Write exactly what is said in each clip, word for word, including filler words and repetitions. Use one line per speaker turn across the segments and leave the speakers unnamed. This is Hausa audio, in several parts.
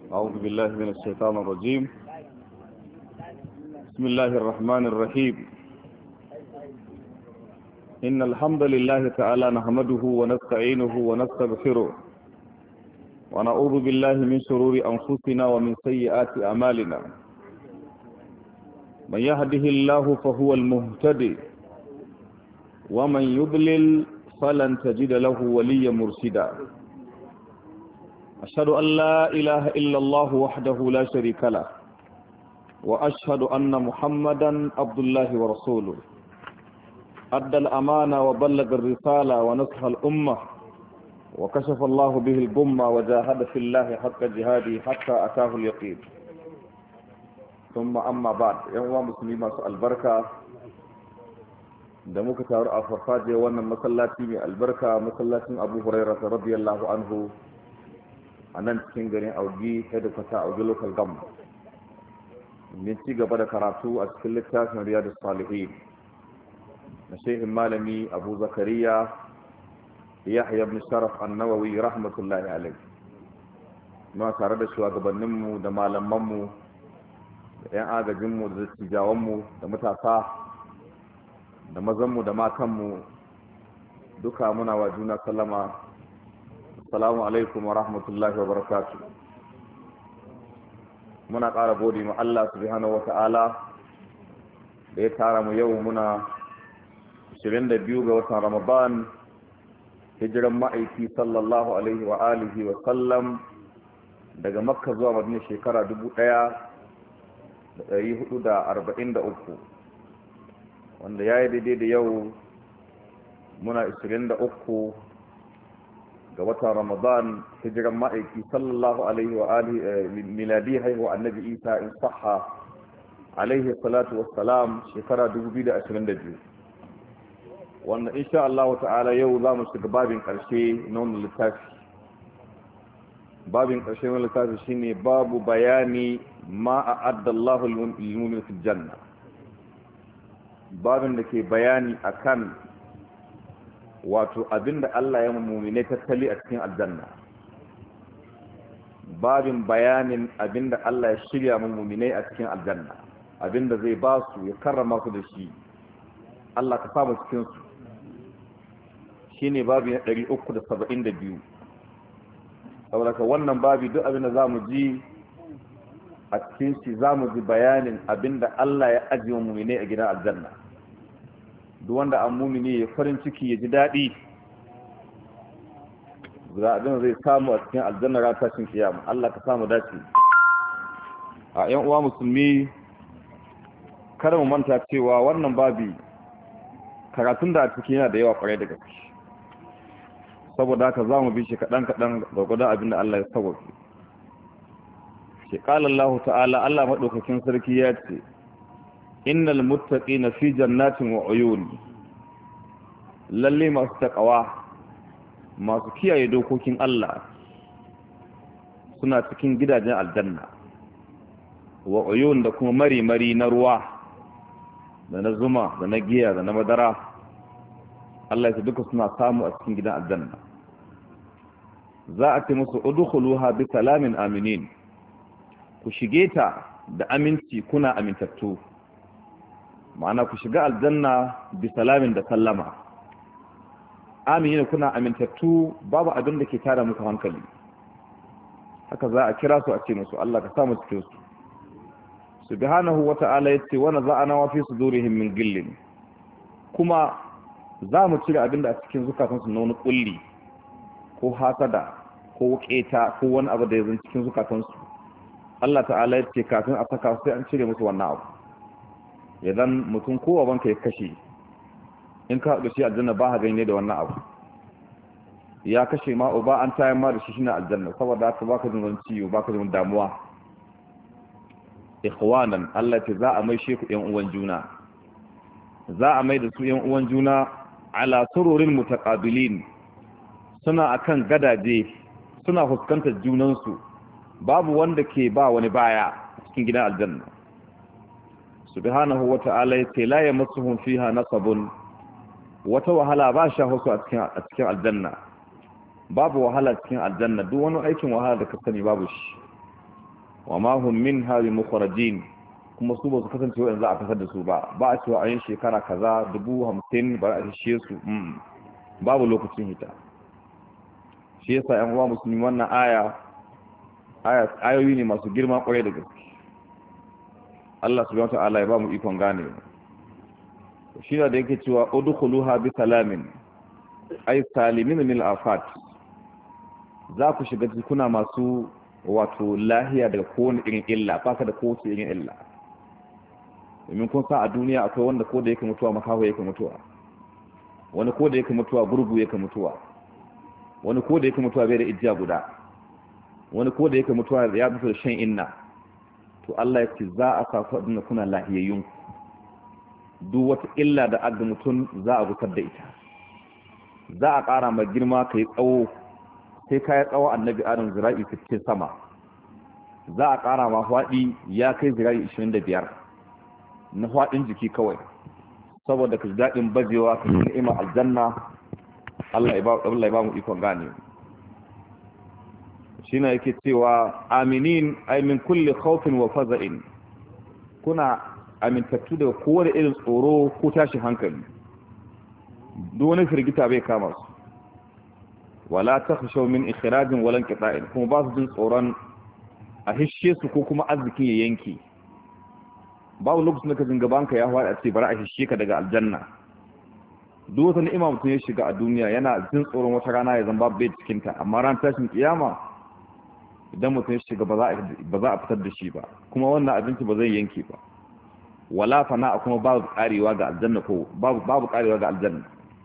أعوذ بالله من الشيطان الرجيم. بسم الله الرحمن الرحيم. إن الحمد لله تعالى نحمده ونستعينه ونستغفره ونعوذ بالله من شرور أنفسنا ومن سيئات أعمالنا. من يهده الله فهو المهتدي ومن يضلل فلن تجد له وليا مرشدا. أشهد أن لا إله إلا الله وحده لا شريك له وأشهد أن محمدا عبد الله ورسوله أدى الأمانة وبلغ الرسالة ونصح الأمة وكشف الله به الغمة وجاهد في الله حق جهاده حتى أتاه اليقين. ثم أما بعد، يا مسلمين البركة da muka taru a farfaje wannan masallaci mai albarka, masallacin Abu Hurairah radiyallahu anhu a nan cikin garin Augi, headquarter Augi local government. Mun ci gaba da karatu a cikin littafin Riyadus Salihin na Sheikhin Malami Abu Zakariya Yahya ibn Sharaf An-Nawawi rahmatullahi alayhi. Muna tare da shugabanninmu da malamanmu da 'yan agajinmu da dattijawanmu da matasa da mazanmu da matanmu duka muna wa juna sallama. Assalamu alaikum wa rahmatullahi wa barakatuh. Muna ƙara gode ma Allah subhanahu wa ta'ala da ya tara mu yau muna ashirin da biyu ga watan Ramadan, hijiran ma'aiki sallallahu alaihi wa alihi wa sallam daga Makka zuwa Madina shekara dubu ɗaya da ɗari hudu da arba'in da uku, wanda ya yi daidai da yau muna ashirin da uku ga watan Ramadan, hijiran ma'aiki sallallahu alaihi wa alihi miladi haihuwa annabi Isa in sahha alaihi salatu wassalam shekara dubu biyu da ashirin da biyu, wanda insha Allah ta'ala yau za mu shiga babin ƙarshe na wannan littafi. Babin ƙarshe na littafi shine babu bayani ma a'adda Allahu lil-mu'minin fil janna. Babin da ke bayani akan wato abinda Allah ya mu'mine tattali a cikin aljanna. Babin bayanin abinda Allah ya shirya mu'mine a cikin aljanna, abinda zai ba su ya karrama su da shi. Allah ka samu cikin su. Shine babi na ɗari uku da saba'in da biyu. Saboda wannan babi duk abinda zamu ji a cikin shi zamu ji bayanin abinda Allah ya ajiye mu'mine a gidan aljanna. Duk wanda an mumini ya farin ciki ya ji daɗi ga abin zai samu a cikin aljanna ran tashin kiyama. Allah ka samu dace. A ƴan uwa musulmi, kada mu manta cewa wannan babi karatun da a ciki yana da yawa kwarai da gaske, saboda haka za mu bi shi kaɗan kaɗan gwargwadon abin da Allah ya sauke shi. Qala Allah ta'ala, Allah maɗaukakin sarki ya ce, innal muttaqina fi jannatin wa uyun. Lalle masu takawa, masu kiyaye dokokin Allah suna cikin gidajen aljanna, wa uyun da kuma mari-mari na ruwa da na zuma da na giya da na madara. Allah ya duka suna samu a cikin gidan aljanna. Za a ce musu udkhuluha bi salamin aminin, ku shige ta da aminci kuna amintattu. Ma'ana ku shiga aljanna bi salamin da sallama, amina kuna amintattu, babu abin da ke tara muku hankali. Haka za a kira su a ce musu Allah ka samu cikin su. Subhanahu wa ta'ala yace wa naza'ana wa fi sudurihim min gillin, kuma za mu cire abin da a cikin zukatan su na wani kulli ko hasada ko keta ko wani abu da ya zan cikin zukatan su. Allah ta'ala yace kafin a saka sai an cire musu wannan abu. Idan mutum ko abanka ya kashe, in ka haɗu shi aljanna ba ha gane da wannan abu. Ya kashe ma uba an tayar ma da shi shine aljanna, saboda haka baka jin ciwo baka jin damuwa. Ikhwanan, Allah ce za a mai sheku ƴan uwan juna, za a mai da su ƴan uwan juna ala sururin mutaqabilin, suna akan gadaje suna fuskantar junansu, babu wanda ke ba wani baya cikin gidan aljanna. Subhanahu wa ta'ala yace la yamassuhum fiha nasabun, wata wahala ba sha husu a cikin a cikin aljanna. Babu wahala cikin aljanna, duk wani aikin wahala da ka sani babu shi. wa ma hum minha bimukhrajin kuma su ba su kasance wanda za a fitar da su ba ba a cewa a yin shekara kaza dubu hamsin ba a shishe su babu lokacin hita shi yasa yan uwa musulmi wannan aya ayoyi ne masu girma kwarai da gaske Allah subhanahu wa ta'ala ya ba mu ikon gane shi da yake cewa udkhuluha bi salamin ay salimin min al-afat za ku shiga kuna masu wato lahiya daga kowane irin illa baka da kowace irin illa domin kun sa a duniya akwai wanda ko da yake mutuwa makaho yake mutuwa wani ko da yake mutuwa gurgu yake mutuwa wani ko da yake mutuwa bai da ijiya guda wani ko da yake mutuwa ya mutu da shan inna to Allah ya ce za a sa ku dinga kuna lahiyayyun duk wata illa da aga mutum za a gusar da ita za a ƙara mai girma kai tsawo sai kai tsawo annabi adam zira'i sittin sama za a ƙara ma faɗi ya kai zira'i ishirin da biyar na faɗin jiki kawai saboda ka ji daɗin bajewa ka ji ni'imar aljanna Allah ya ba mu ikon gane shi na yake cewa aminin ay min kulli khawfin wa faza'in kuna amintattu daga kowane irin tsoro ko tashi hankali duk wani firgita bai kama su wala takhshaw min ikhrajin wala inqita'in kuma ba su jin tsoron a hishe su ko kuma arzikin ya yanke babu lokacin da ka jin gabanka ya faɗi a ce bari a hishe ka daga aljanna duk wata ni'ima mutum ya shiga a duniya yana jin tsoron wata rana ya zama bai cikin ta amma ran tashin kiyama idan mutum ya shiga ba za a fitar da shi ba kuma wannan abinci ba zai yanke ba wala fana kuma babu karewa ga aljanna ko babu babu karewa ga aljanna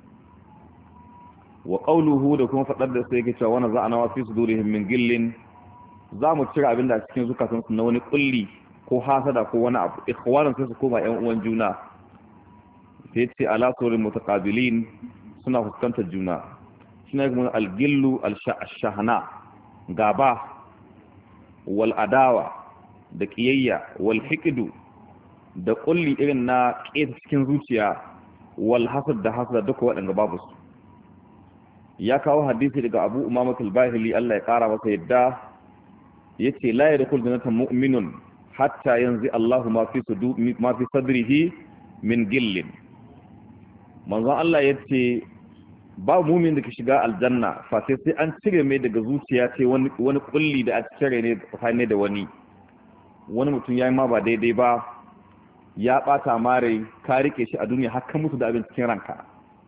wa qawluhu da kuma fadar da sai yake cewa wana za'ana wa fi sudurihim min gillin za mu cire abinda a cikin zukatan su na wani kulli ko hasada ko wani abu ikhwanan sai su koma ƴan uwan juna sai ce ala surin mutaqabilin suna fuskantar juna shine kuma al-gillu al-shahna gaba wal adawa da kiyayya wal hiqdu da kulli irin na ƙeta cikin zuciya wal hasad da hasada duka waɗanda babu su ya kawo hadisi daga Abu Umamah al-Bahili Allah ya kara masa yadda yace la yadkhul jannata mu'minun hatta yanzi Allahu ma fi sudu ma fi sadrihi min gillin manzon Allah yace ba mu'min da ke shiga aljanna fa sai sai an cire mai daga zuciya ce wani wani kulli da a cire ne tsakanin da wani wani mutum yayi ma ba daidai ba ya bata mare ka rike shi a duniya har ka mutu da abin cikin ranka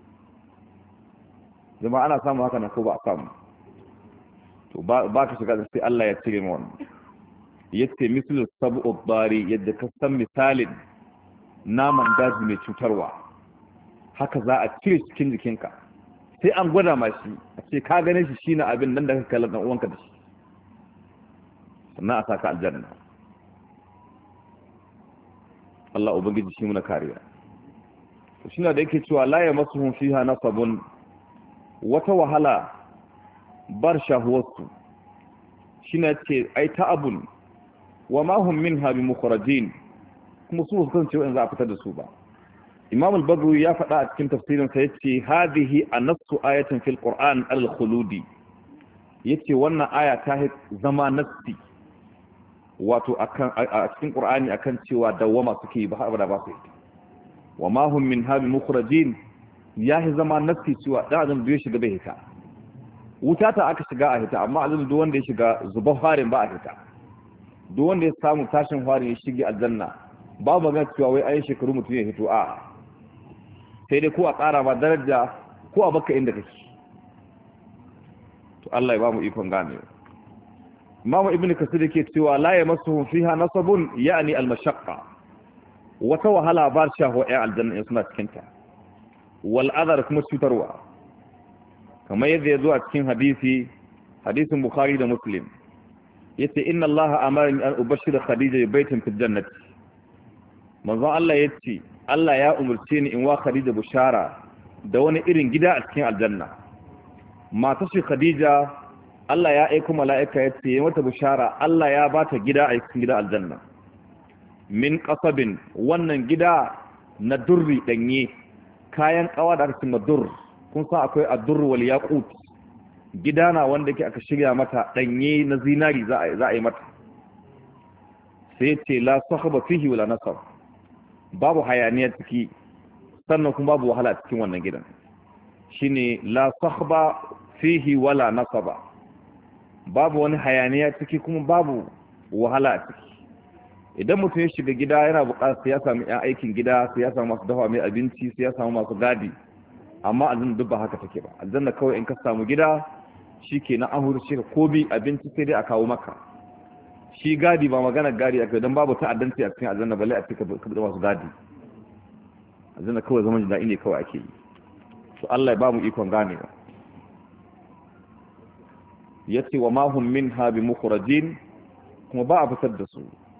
zama ana samu haka na ko ba a samu to ba ka shiga sai Allah ya cire mu wannan yace mislu sab'u dari yadda ka san misalin naman daji mai cutarwa haka za a cire cikin jikinka sai an gwada ma shi a ce ka gane shi shine abin nan da ka kalla dan uwanka da shi sannan a saka aljanna Allah ubangiji shi muna kariya to shine da yake cewa la yamassuhum fiha nasabun wata wahala bar shahuwarsu shine ce ai ta'abun wa ma hum minha bimukhrajin kuma su kan ce za a fitar da su ba Imam al-Baghawi ya faɗa a cikin tafsirin sa yace hadhihi anassu ayatin fil Qur'an al-khuludi yace wannan aya ta zama nassi wato akan a cikin Qur'ani akan cewa dawama suke ba har da ba su wa ma hum minha bimukhrajin ya yi zama nassi cewa ɗan adam da ya shiga bai hita wuta ta aka shiga a hita amma azumi duk wanda ya shiga zuba farin ba a hita duk wanda ya samu tashin farin ya shige aljanna ba magana cewa wai ayin shekaru mutum ya hito a sai dai ko a ƙara ma daraja ko a baka inda kake to Allah ya ba mu ikon gane Imam Ibn Kasir yake cewa la yamassuhum fiha nasabun ya'ni al-mashaqqa wata wahala ba shaho ya aljanna in suna cikin ta wal'adar kuma cutarwa kamar yadda ya zo a cikin hadisi hadisin Bukhari da Muslim yace inna Allah amarni an ubashshira Khadija bi baitin fil jannati manzo Allah yace Allah ya umurce ni in wa Khadija bushara da wani irin gida a cikin aljanna mata shi Khadija Allah ya aika mala'ika yace mata bushara Allah ya bata gida a cikin gida aljanna min qasabin wannan gida na durri danye kayan kawa da aka cimma dur kun san akwai ad-dur wal yaqut gidana wanda yake aka shirya mata danye na zinari za a za a yi mata sai ce la sahaba fihi wala nasab, babu hayaniya ciki sannan kuma babu wahala cikin wannan gidan. Shine la sahaba fihi wala nasaba, babu wani hayaniya ciki kuma babu wahala ciki. Idan mutum ya shiga gida yana buƙatar sai ya samu ƴan aikin gida, sai ya samu masu dafa mai abinci, sai ya samu masu gadi, amma aljanna duk ba haka take ba. Aljanna kawai in ka samu gida shikenan an hurce ka kobi abinci sai dai a kawo maka. Shi gadi ba magana gadi aka dan babu ta'addanci a cikin aljanna balle a cikin ka da masu gadi. Aljanna kawai zaman jin ne kawai ake yi. To Allah ya ba mu ikon ganewa. Yace wa ma hum minha bi mukhrajin, kuma ba a fitar da su.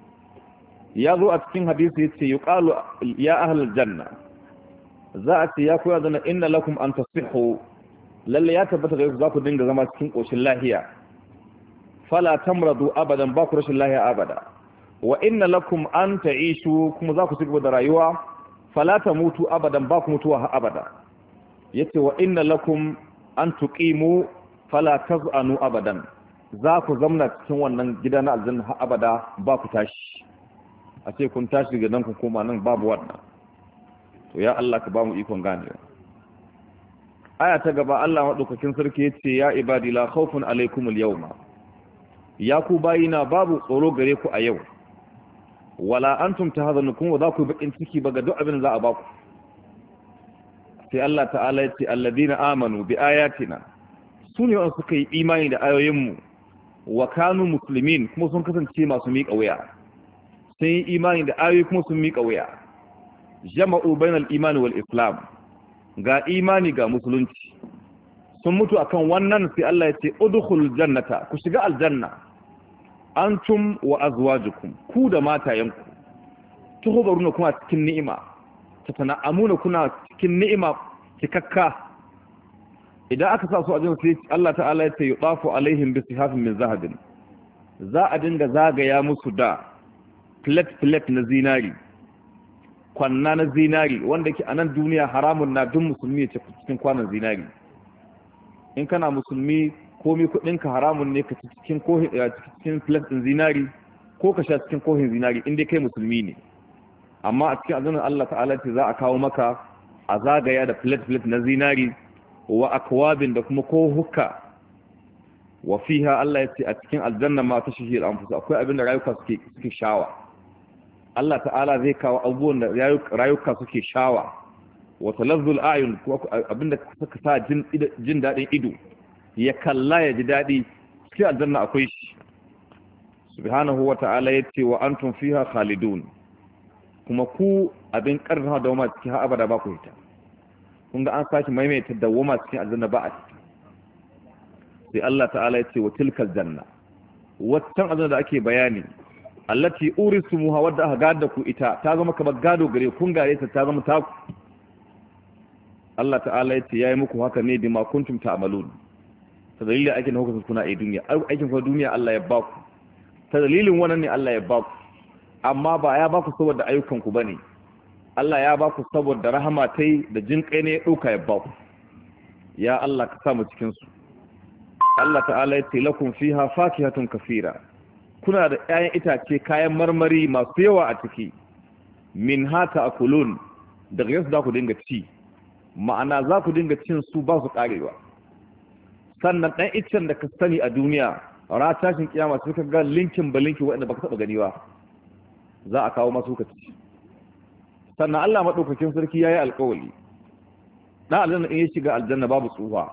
Ya zo a cikin hadisi yace yuqalu ya ahlul janna, za a ce ya koya zana inna lakum an tasihhu, lalle ya tabbata ga za ku dinga zama cikin koshin lahiya, fala tamradu abadan, ba ku rashin lahiya abada, wa inna lakum an ta'ishu, kuma za ku cigaba da rayuwa, fala tamutu abadan, ba ku mutuwa ha abada. Yace wa inna lakum an tuqimu fala taz'anu abadan, za ku zamna cikin wannan gida na aljanna ha abada, ba ku tashi. A ce kun tashi daga nan ku koma nan, babu wannan. To ya Allah ka ba mu ikon ganewa. Aya ta gaba Allah madaukakin sarki yace ya ibadi la khawfun alaykum al-yawma, ya ku bayina babu tsoro gare ku a yau, wala antum tahzanukum, wa za ku bakin ciki ba ga duk abin da za a ba ku. Sai Allah ta'ala yace alladina amanu bi ayatina, sune wanda suka yi imani da ayoyinmu, wa kanu muslimin, kuma sun kasance masu miƙa wuya. Sun yi imani da ayoyi kuma sun miƙa wuya. Jama'u bainal imani wal islam, ga imani ga musulunci, sun mutu akan wannan. Sai Allah ya ce udkhulul jannata, ku shiga aljanna, antum wa azwajukum, ku da matayenku, tuhbaruna kuma cikin ni'ima, tatana'amuna kuna cikin ni'ima cikakka. Idan aka sa su a janna sai Allah ta'ala ya ce yudafu alaihim bi sihafin min zahabin, za a dinga zagaya musu da plate-plate na zinari, kwanna na zinari, wanda ke a nan duniya haramun na duk musulmi ya ce cikin kwanan zinari. In kana musulmi komi kudinka haramun ne ka ci cikin kohin cikin plate din zinari, ko ka sha cikin kohin zinari, inda kai musulmi ne. Amma a cikin azanin Allah ta'ala ce za a kawo maka a zagaya da plate-plate na zinari, wa akwabin da kuma ko hukka. Wa fiha Allah ya ce a cikin aljanna ma ta shihir anfus, akwai abin da rayuka suke suke shawa. Allah ta'ala zai kawo abubuwan da rayuka suke shawa, wa talazzul a'yun, abinda suka sa jin jin dadin ido ya kalla ya ji dadi, cikin aljanna akwai shi. Subhanahu wa ta'ala yace wa antum fiha khalidun, kuma ku abin karfa da wama cikin abada ba ku hita. Kun ga an saki maimaita dawama cikin aljanna ba a ciki. Sai Allah ta'ala yace wa tilkal janna, waccan aljanna da ake bayani, allati urisumuha, wadda aka gada ku ita, ta zama kamar gado gare kun gare ta, ta zama taku. Allah ta'ala yace yayi muku haka ne bima kuntum ta'malun, ta dalilin aikin da kuka kuna a duniya, aikin ku duniya Allah ya ba ku, ta dalilin wannan ne Allah ya ba ku, amma ba ya ba ku saboda ayyukan ku bane. Allah ya ba ku saboda rahama tai da jin kai ne ya dauka ya ba ku. Ya Allah ka sa mu cikin su. Allah ta'ala yace lakum fiha fakihatun kaseera, kuna da ƴaƴan itace kayan marmari masu yawa a ciki, min hata akulun, daga yau za ku dinga ci, ma'ana za ku dinga cin su ba su karewa. Sannan ɗan iccen da ka sani a duniya, ra tashin kiyama sai ka ga linkin ba linkin waɗanda baka taɓa gani ba, za a kawo masu ka ci. Sannan Allah maɗaukakin sarki ya yi alƙawali, ɗan aljanna in ya shiga aljanna babu tsufa,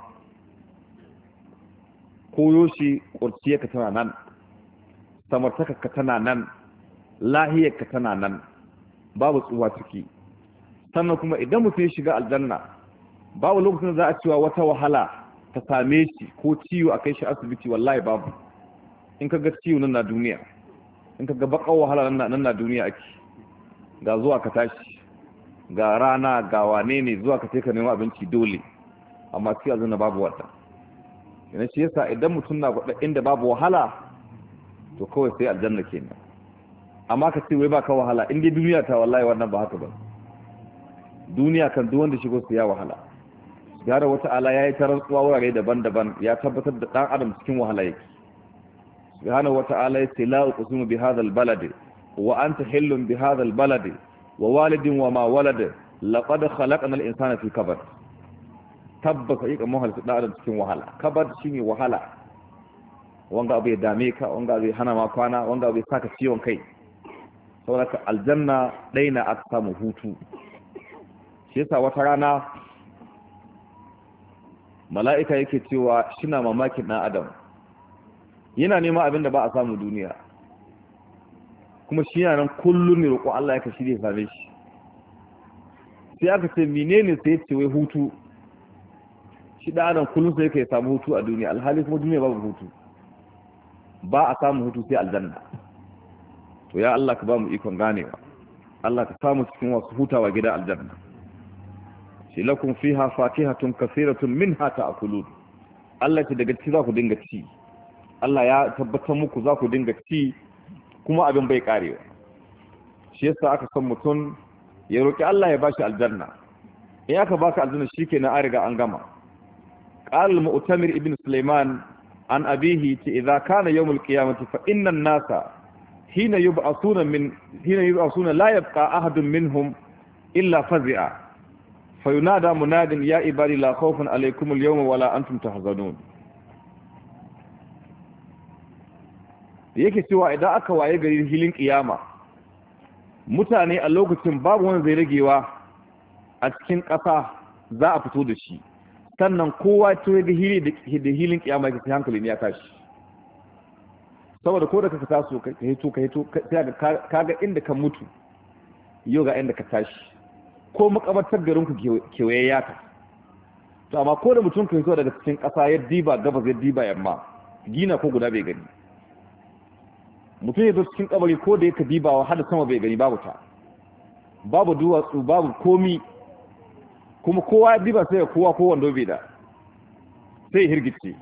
koyo shi ƙurciyarka tana nan, samartakarka tana nan, lahiyarka tana nan, babu tsuwa ciki. Sannan kuma idan mutum ya shiga aljanna, babu lokacin da za a cewa wata wahala ta same shi ko ciwo a kai shi asibiti, wallahi babu. In ka ga ciwo nan na duniya, in ka ga baƙar wahala nan na duniya ake, ga zuwa ka tashi, ga rana, ga wane ne, zuwa ka teka neman abinci dole, amma cikin aljanna babu wata. Yana shi yasa idan mutum na gwada inda babu wahala, to kawai sai aljanna kenan. Amma ka ce wai ba ka wahala, in dai duniya ta, wallahi wannan ba haka ba. Duniya kan duk wanda shigo su ya wahala. Gara wata ala ya yi ta rantsuwa wurare daban-daban, ya tabbatar da ɗan adam cikin wahala yake. Subhanahu wa ta'ala ya ce la uqsimu bi hadha al-balad wa anta hillun bi hadha albalad wa walidin wa ma walad laqad khalaqna al-insana fi kabad tabbata yaka mahal da adam cikin wahala kabad shine wahala wanga abu ya dame ka wanga abu ya hana ma kwana wanga abu ya saka ciwon kai saboda aljanna daina aka samu hutu shi yasa wata rana mala'ika yake cewa shina mamakin dan adam yana nema abinda ba a samu duniya kuma shi yana nan kullum ne roƙo Allah yake shirye same shi sai aka ce menene sai ce wai hutu shi dan adam kullum sai yake samu hutu a duniya alhali kuma duniya babu hutu ba a samu hutu sai aljanna to ya Allah ka ba mu ikon ganewa Allah ka samu cikin wasu hutawa gida aljanna shi lakum fiha fakihatun kaseeratun minha ta'kulun Allah ce daga ci za ku dinga ci Allah ya tabbatar muku za ku dinga ci kuma abin bai karewa shi yasa aka san mutum ya roki Allah ya bashi aljanna in aka baka aljanna shikenan an riga an gama qala al-mu'tamir ibn sulaiman an abihi ti idza kana yawm al-qiyamati fa inna an-nasa hina yub'athuna min hina yub'athuna la yabqa ahadun minhum illa fazi'a fayunada munadin ya ibadi la khawfun alaykum al-yawma wala antum tahzanun yake cewa idan aka waye gari hilin kiyama mutane a lokacin babu wanda zai ragewa a cikin ƙasa za a fito da shi sannan kowa to ga hili da hilin kiyama yake hankali ne ya tashi saboda ko da ka taso ka hito ka hito sai ka kaga inda ka mutu yau ga inda ka tashi ko makabartar garin ku kewaye yaka to amma ko da mutum ka hito daga cikin ƙasa ya diba gabas ya diba yamma gina ko guda bai gani mutum ya zo cikin kabari ko da yake dibawa har da sama bai gani babu ta babu duwatsu babu komi kuma kowa ya diba sai ya kowa ko wanda bai da sai hirgice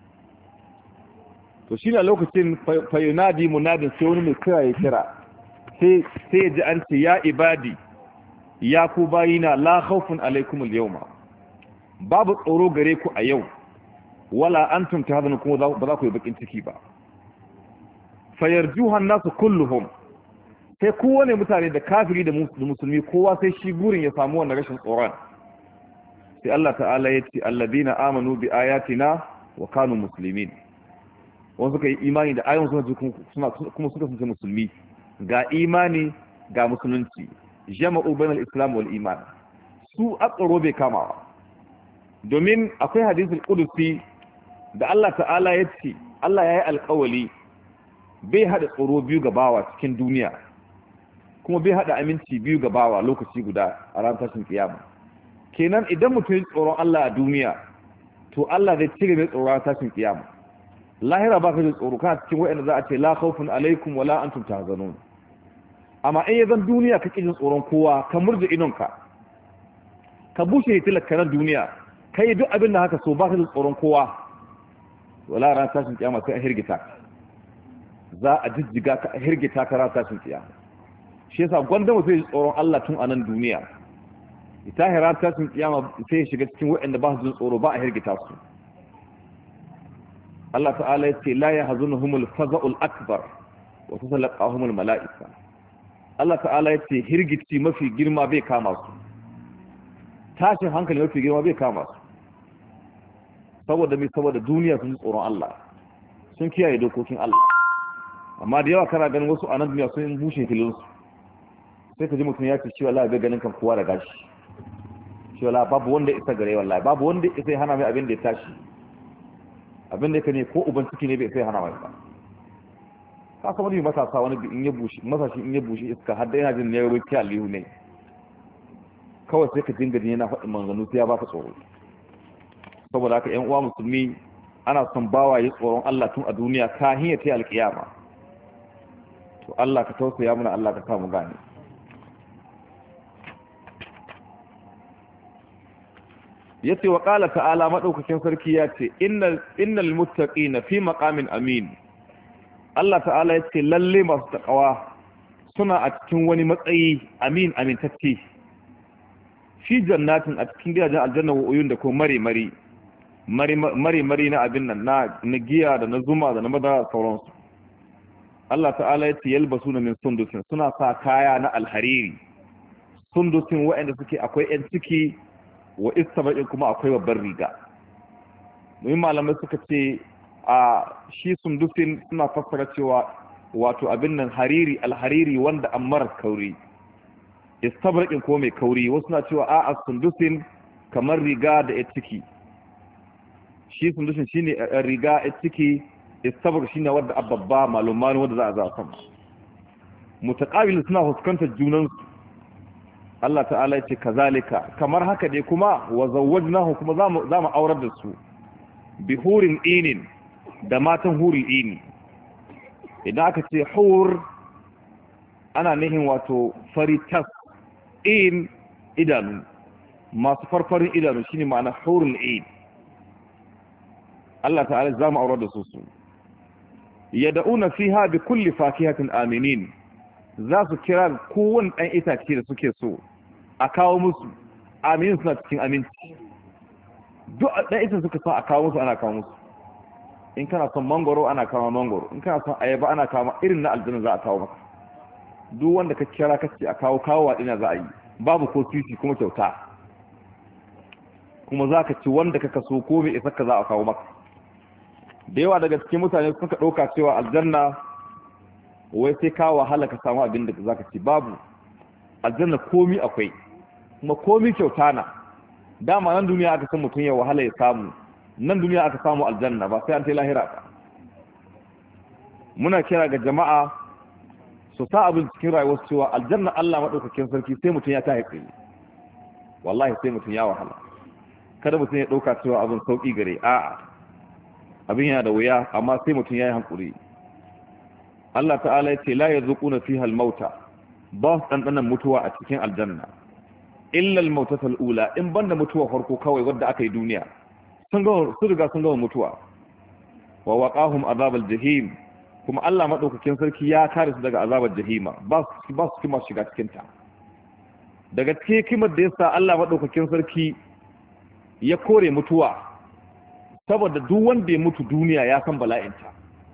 to shi ne lokacin fayunadi munadin sai wani mai kira ya kira sai sai ya ji an ce ya ibadi ya ku bayina la khawfun alaikum al-yawma babu tsoro gare ku a yau wala antum tahzanun kuma ba za ku yi bakin ciki ba fayarjuha an-nasu kulluhum sai kowane mutane da kafiri da musulmi kowa sai shi burin ya samu wannan rashin tsoron sai Allah ta'ala ya ce alladina amanu bi ayatina wa kanu muslimin wanda suka yi imani da ayoyin suna kuma suka sunce musulmi ga imani ga musulunci jama'u bainal islam wal iman su atsaro bai kamawa domin akwai hadisul qudusi da Allah ta'ala ya ce Allah ya yi alƙawali bai hada tsoro biyu ga bawa cikin duniya kuma bai hada aminci biyu ga bawa lokaci guda a ran tashin kiyama kenan idan mutum ya tsoron Allah a duniya to Allah zai cire mai tsoron a tashin kiyama lahira ba ka ji tsoro kana cikin wa'anda za a ce la khawfun alaikum wala antum tahzanun amma in yazan duniya ka kijin tsoron kowa ka murje idonka ka bushe hitilaka na duniya kai duk abin da haka so ba ka ji tsoron kowa wala ran tashin kiyama sai a hirgita za a jijjiga ka a hirgita ka ran tashin kiyama shi yasa gwanda mu sai tsoron Allah tun a nan duniya ita hira tashin kiyama sai ya shiga cikin wa'anda ba su tsoro ba a hirgita su Allah ta'ala ya ce la yahzunuhumul faza'ul akbar wa tutalaqahumul mala'ika Allah ta'ala ya ce hirgici mafi girma bai kama su tashin hankali mafi girma bai kama su saboda mai saboda duniya sun tsoron Allah sun kiyaye dokokin Allah amma da yawa kana ganin wasu a nan duniya sun bushe filinsu sai ka ji mutum ya ce shi wallahi bai ganin kan kowa da gashi shi wallahi babu wanda isa gare wallahi babu wanda isa hana mai abin da ya tashi abin da yake ne ko uban ciki ne bai sai hana mai ba ka kamar yi matasa wani in ya bushe masashi in ya bushe iska har da yana jin ne ruki aliyu ne kawai sai ka dinga jin yana faɗin manzannu sai ya baka tsoro saboda haka ƴan uwa musulmi ana son bawa yi tsoron Allah tun a duniya kahin ya tayi alƙiyama to Allah ka tausaya mana Allah ka samu gane yace wa qala ta'ala madaukakin sarki yace innal innal muttaqina fi maqamin amin Allah ta'ala yace lalle masu takawa suna a cikin wani matsayi amin amintacce fi jannatin a cikin gidajen aljanna wa uyun da ko mare mare mare mare na abin nan na na giya da na zuma da na madara sauransu Allah ta'ala ya ce yalbasuna min sundusin suna sa kaya na alhariri sundusin waɗanda suke akwai ƴan ciki wa istabaqin kuma akwai babbar riga mun malamai suka ce a shi sundusin suna fassara cewa wato abin nan hariri alhariri wanda ammar kauri istabaqin ko mai kauri wasu na cewa a sundusin kamar riga da ƴan ciki shi sundusin shine riga ƴan ciki istabar shi ne wadda ababba malumani wadda za a za a sama mutaƙabil suna huskantar junansu Allah ta'ala ya ce kazalika kamar haka dai kuma wa zawwajnahu kuma za mu aurar da su bi hurin inin da matan hurin ini idan aka ce hur ana nihin wato faritas in idanu masu farfarin idanu shine ma'ana hurul in Allah ta'ala za mu aurar da su su yad'una fiha bi kulli fakihatin aminin za su kira kowanne dan itace da suke so a kawo musu aminin suna cikin aminci duk dan itace suka so a kawo musu ana kawo musu in kana son mangoro ana kawo mangoro in kana son ayaba ana kawo irin na aljanna za a kawo maka duk wanda ka kira kace a kawo kawo wa dina za a yi babu ko titi kuma kyauta kuma za ka ci wanda kaka so ko bai isa ka za a kawo maka da yawa daga cikin mutane suka ɗauka cewa aljanna wai sai ka wahala ka samu abin da za ka ci babu aljanna komi akwai kuma komi kyauta na dama nan duniya aka san mutum ya wahala ya samu nan duniya aka samu aljanna ba sai an ta lahira ba muna kira ga jama'a su sa abin cikin rayuwar cewa aljanna Allah maɗaukakin sarki sai mutum ya ta haifi wallahi sai mutum ya wahala kada mutum ya ɗauka cewa abin sauƙi gare a'a abin yana da wuya amma sai mutum ya yi hankuri Allah ta'ala ya ce la yarzuquna fiha al-mauta ba su dandanan mutuwa a cikin aljanna illa al-mautata al-ula in banda mutuwa farko kawai wadda aka yi duniya sun ga su riga sun ga mutuwa wa waqahum azab al-jahim kuma Allah madaukakin sarki ya kare su daga azabar jahima ba su ba su kuma shiga cikin ta daga cikin kimar da yasa Allah madaukakin sarki ya kore mutuwa saboda duk wanda ya mutu duniya ya san bala'inta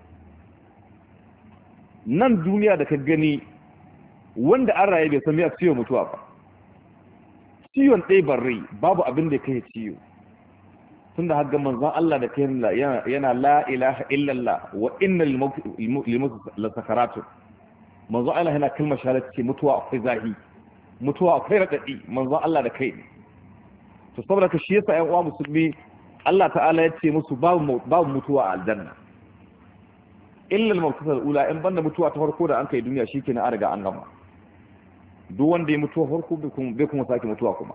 nan duniya da ka gani wanda an raye bai san me ciwo mutuwa ba ciwon ɗaya rai babu abin da kai ciwo tunda har ga manzon Allah da kai yana la ilaha illallah wa inna lil mauti la sakaratun manzon Allah yana kalmar shahada ce mutuwa akwai zahi mutuwa akwai radadi manzon Allah da kai to saboda ka shi yasa ƴan uwa musulmi Allah ta'ala ya ce musu babu mutuwa a aljanna illa al-mawtatul ula in banda mutuwa ta farko da an kai duniya shikenan an riga an gama duk wanda ya mutuwa farko bai kuma bai kuma sake mutuwa kuma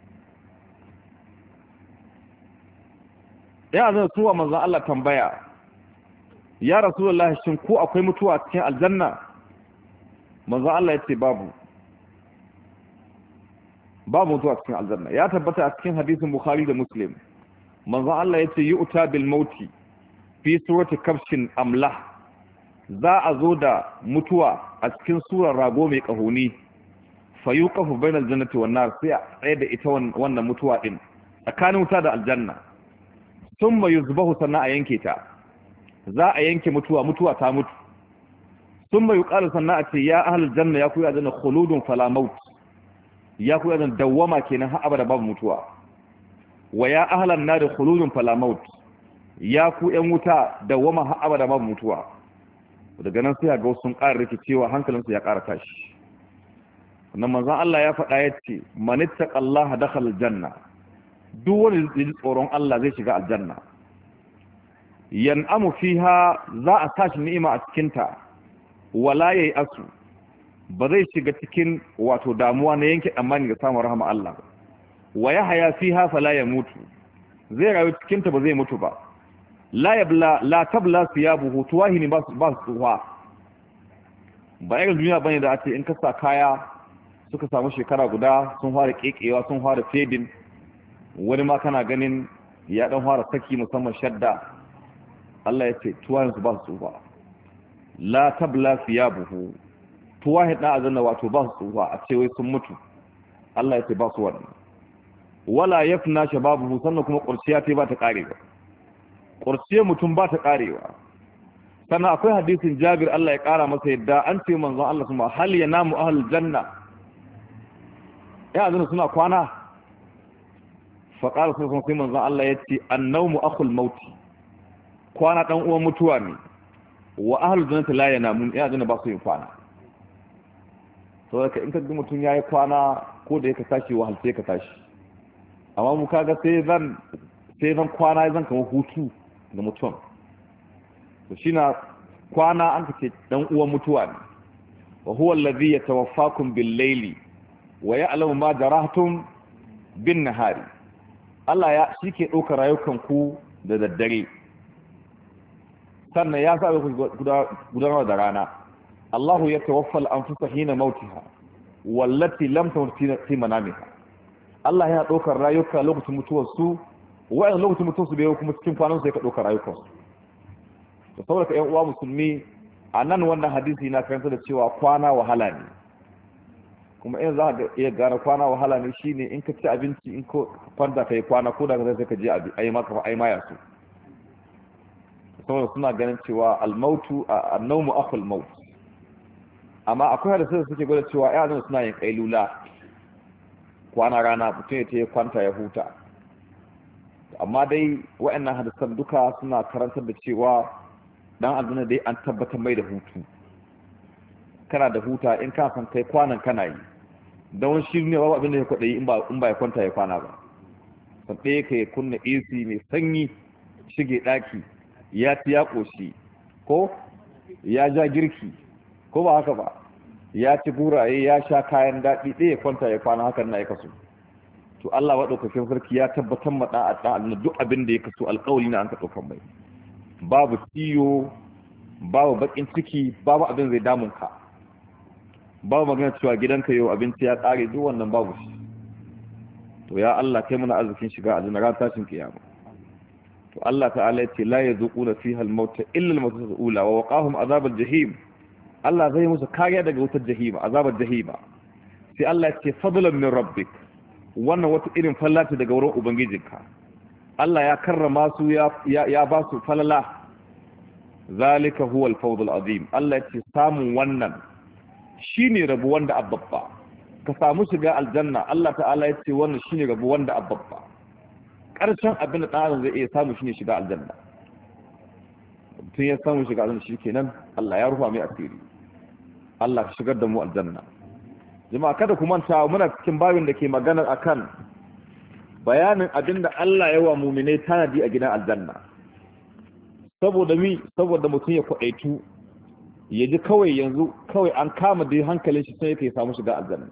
ya zan suwa manzon Allah tambaya ya rasulullahi shin ko akwai mutuwa cikin aljanna manzon Allah ya ce babu babu mutuwa cikin aljanna ya tabbata a cikin hadisin Bukhari da Muslim manzon Allah yace yu'ta bil mauti fi surati kabshin amlah za a zo da mutuwa a cikin surar rago mai kahoni fayuqafu bainal jannati wan nar sai a tsaye da ita wannan mutuwa din tsakanin wuta da aljanna thumma yuzbahu sannan a yanke ta za a yanke mutuwa mutuwa ta mutu thumma yuqalu sannan a ce ya ahlul janna ya ku ya janna khuludun fala maut ya ku ya janna dawama kenan har abada babu mutuwa wa ya ahlan nar khuludun fala maut ya ku yan wuta dawama har abada babu mutuwa daga nan sai ga sun ƙara rikicewa hankalinsu ya ƙara tashi wannan manzon Allah ya faɗa yace man ittaqallaha dakhala aljanna duk wanda ya ji tsoron Allah zai shiga aljanna yan'amu fiha za a tashi ni'ima a cikin ta wala yayi asu ba zai shiga cikin wato damuwa na yanke amani ga samun rahama Allah wa yahya fiha fala yamutu zai rayu cikin ta ba zai mutu ba la yabla la tabla siyabuhu tuwahini ba ba suwa ba irin duniya bane da ake in ka sa kaya suka samu shekara guda sun fara kekewa sun fara fading wani ma kana ganin ya dan fara saki musamman shadda Allah ya ce tuwahin su ba su ba la tabla siyabuhu tuwahin da azanna wato ba su ba a ce wai sun mutu Allah ya ce ba su wannan wala yafna shababuhu sannan kuma kurciya ta ba ta kare ba kurciyar mutum ba ta karewa sannan akwai hadisin Jabir Allah ya kara masa yadda an ce manzon Allah kuma hal yanamu ahlul janna ya azuna suna kwana fa qala sallallahu alaihi manzon Allah yace an-nawmu akhul maut kwana dan uwan mutuwa ne wa ahlul jannati la yanamun ya azuna ba su yin kwana to haka in ka ga mutun yayi kwana ko da yake tashi wahalce ka tashi amma mu kaga sai zan sai zan kwana zan kama hutu ga mutum to shine kwana an kace dan uwan mutuwa ne wa huwa alladhi yatawaffakum bil-layli wa ya'lamu ma jarahtum bin-nahari Allah ya shike dauka rayukan ku da daddare sannan ya sa ku gudanar da rana Allahu yatawaffa al-anfusa hina mautiha wallati lam tamut fi manamiha Allah ya dauka rayuka lokacin mutuwar su wa'in lokacin mutuwar su bai kuma cikin kwanan sai ka dauka rayukan su to saboda ka ƴan uwa musulmi a nan wannan hadisi na karanta da cewa kwana wahala ne kuma in za ka iya gane kwana wahala ne shine in ka ci abinci in ko kwanta kai kwana ko da ka sai ka je ai maka ai maya su saboda suna ganin cewa al-mautu an-nawmu akhul maut amma akwai hadisi da suke gwada cewa ƴaƴan suna yin kailula kwana rana mutum ya ce kwanta ya huta amma dai wa'annan hadisan duka suna karantar da cewa dan aljanna dai an tabbatar mai da hutu kana da huta in ka san kai kwanan kana yi don shi ne babu abin da ya kwadayi in ba in ba ya kwanta ya kwana ba san ɗaya kai kunna A C mai sanyi shige daki ya ci ya koshi ko ya ja girki ko ba haka ba ya ci guraye ya sha kayan daɗi ɗaya kwanta ya kwana hakan na ya kaso to Allah maɗaukakin sarki ya tabbatar ma ɗan a ɗan duk abin da ya kaso alƙawari na an ka ɗaukar mai babu ciyo babu bakin ciki babu abin zai damun ka babu magana cewa gidanka yau abinci ya tsare duk wannan babu shi to ya Allah kai mana arzikin shiga a ran tashin kiyama to Allah ta'ala ya ce la yazuquna fiha al-maut illa al-maut al-ula wa waqahum azab al-jahim Allah zai musu kariya daga wutar jahima azabar jahima sai Allah ya ce fadlan min rabbik wannan wata irin fallata daga wurin ubangijinka Allah ya karrama su ya ya ba su falala zalika huwa al-fawz al-azim Allah ya ce samun wannan shine rabu wanda abbabba ka samu shiga aljanna Allah ta'ala ya ce wannan shine rabu wanda abbabba karshen abin da ɗan zai iya samu shine shiga aljanna tun ya samu shiga aljanna shikenan Allah ya rufa mai asiri Allah ka shigar da mu aljanna jama'a kada ku manta muna cikin babin da ke magana akan bayanin abinda Allah ya wa mu'minai tanadi a gidan aljanna saboda mi saboda mutum ya kwadaitu ya ji kawai yanzu kawai an kama da hankalin shi sai yake samu shiga aljanna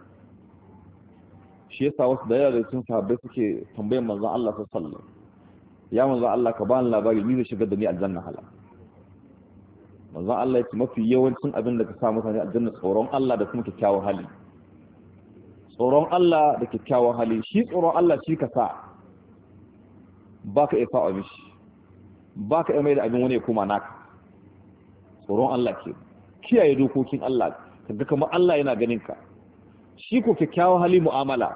shi yasa wasu da yawa da sun sahabbai suke tambayar manzon Allah sallallahu alaihi wasallam ya manzon Allah ka bani labari ni zai shigar da ni aljanna hala manzon Allah ya ce mafi yawancin abin da ka sa mutane aljanna tsoron Allah da kuma kyakkyawan hali tsoron Allah da kyakkyawan hali shi tsoron Allah shi ka sa baka iya sa'a mishi baka iya mai da abin wani ya koma naka tsoron Allah ke kiyaye dokokin Allah kaga kamar Allah yana ganin ka shi ko kyakkyawan hali mu'amala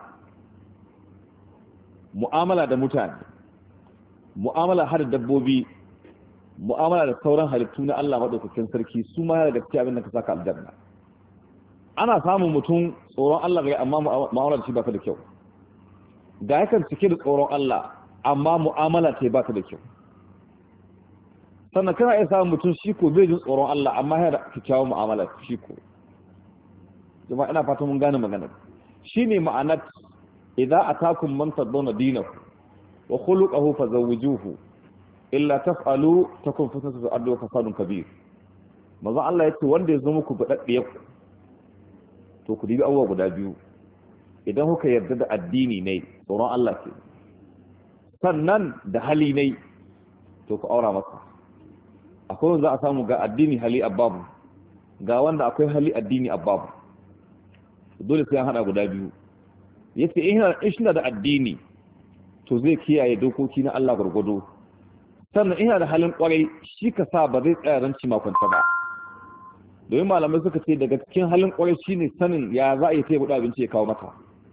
mu'amala da mutane mu'amala har dabbobi mu'amala da sauran halittu na Allah madaukakin sarki su ma yana da gaskiya abin da ka saka aljanna ana samun mutum tsoron Allah bai amma mu'amala da shi baka da kyau da yakan cike da tsoron Allah amma mu'amala ta baka da kyau sannan kana iya samun mutum shi ko bai jin tsoron Allah amma yana da kyakkyawar mu'amala shi ko jama'a ina fata mun gane magana shine ma'anar idza atakum man tadawna dinahu wa khuluquhu fazawwijuhu illa taf'alu takun fitnatun fil ardi wa fasadun kabir manzo Allah yace wanda ya zo muku badaddiye ku to ku dibi abubuwa guda biyu idan kuka yarda da addini ne tsoron Allah ke sannan da hali ne to ku aura masa akwai wanda za a samu ga addini hali ababu ga wanda akwai hali addini ababu dole sai an hada guda biyu yace in ina da addini to zai kiyaye dokoki na Allah gurgudu sannan ina da halin kwarai shi ka sa ba zai tsaya ranci makonta ba domin malamai suka ce daga cikin halin kwarai shine sanin ya za a yi ta buɗe abinci ya kawo mata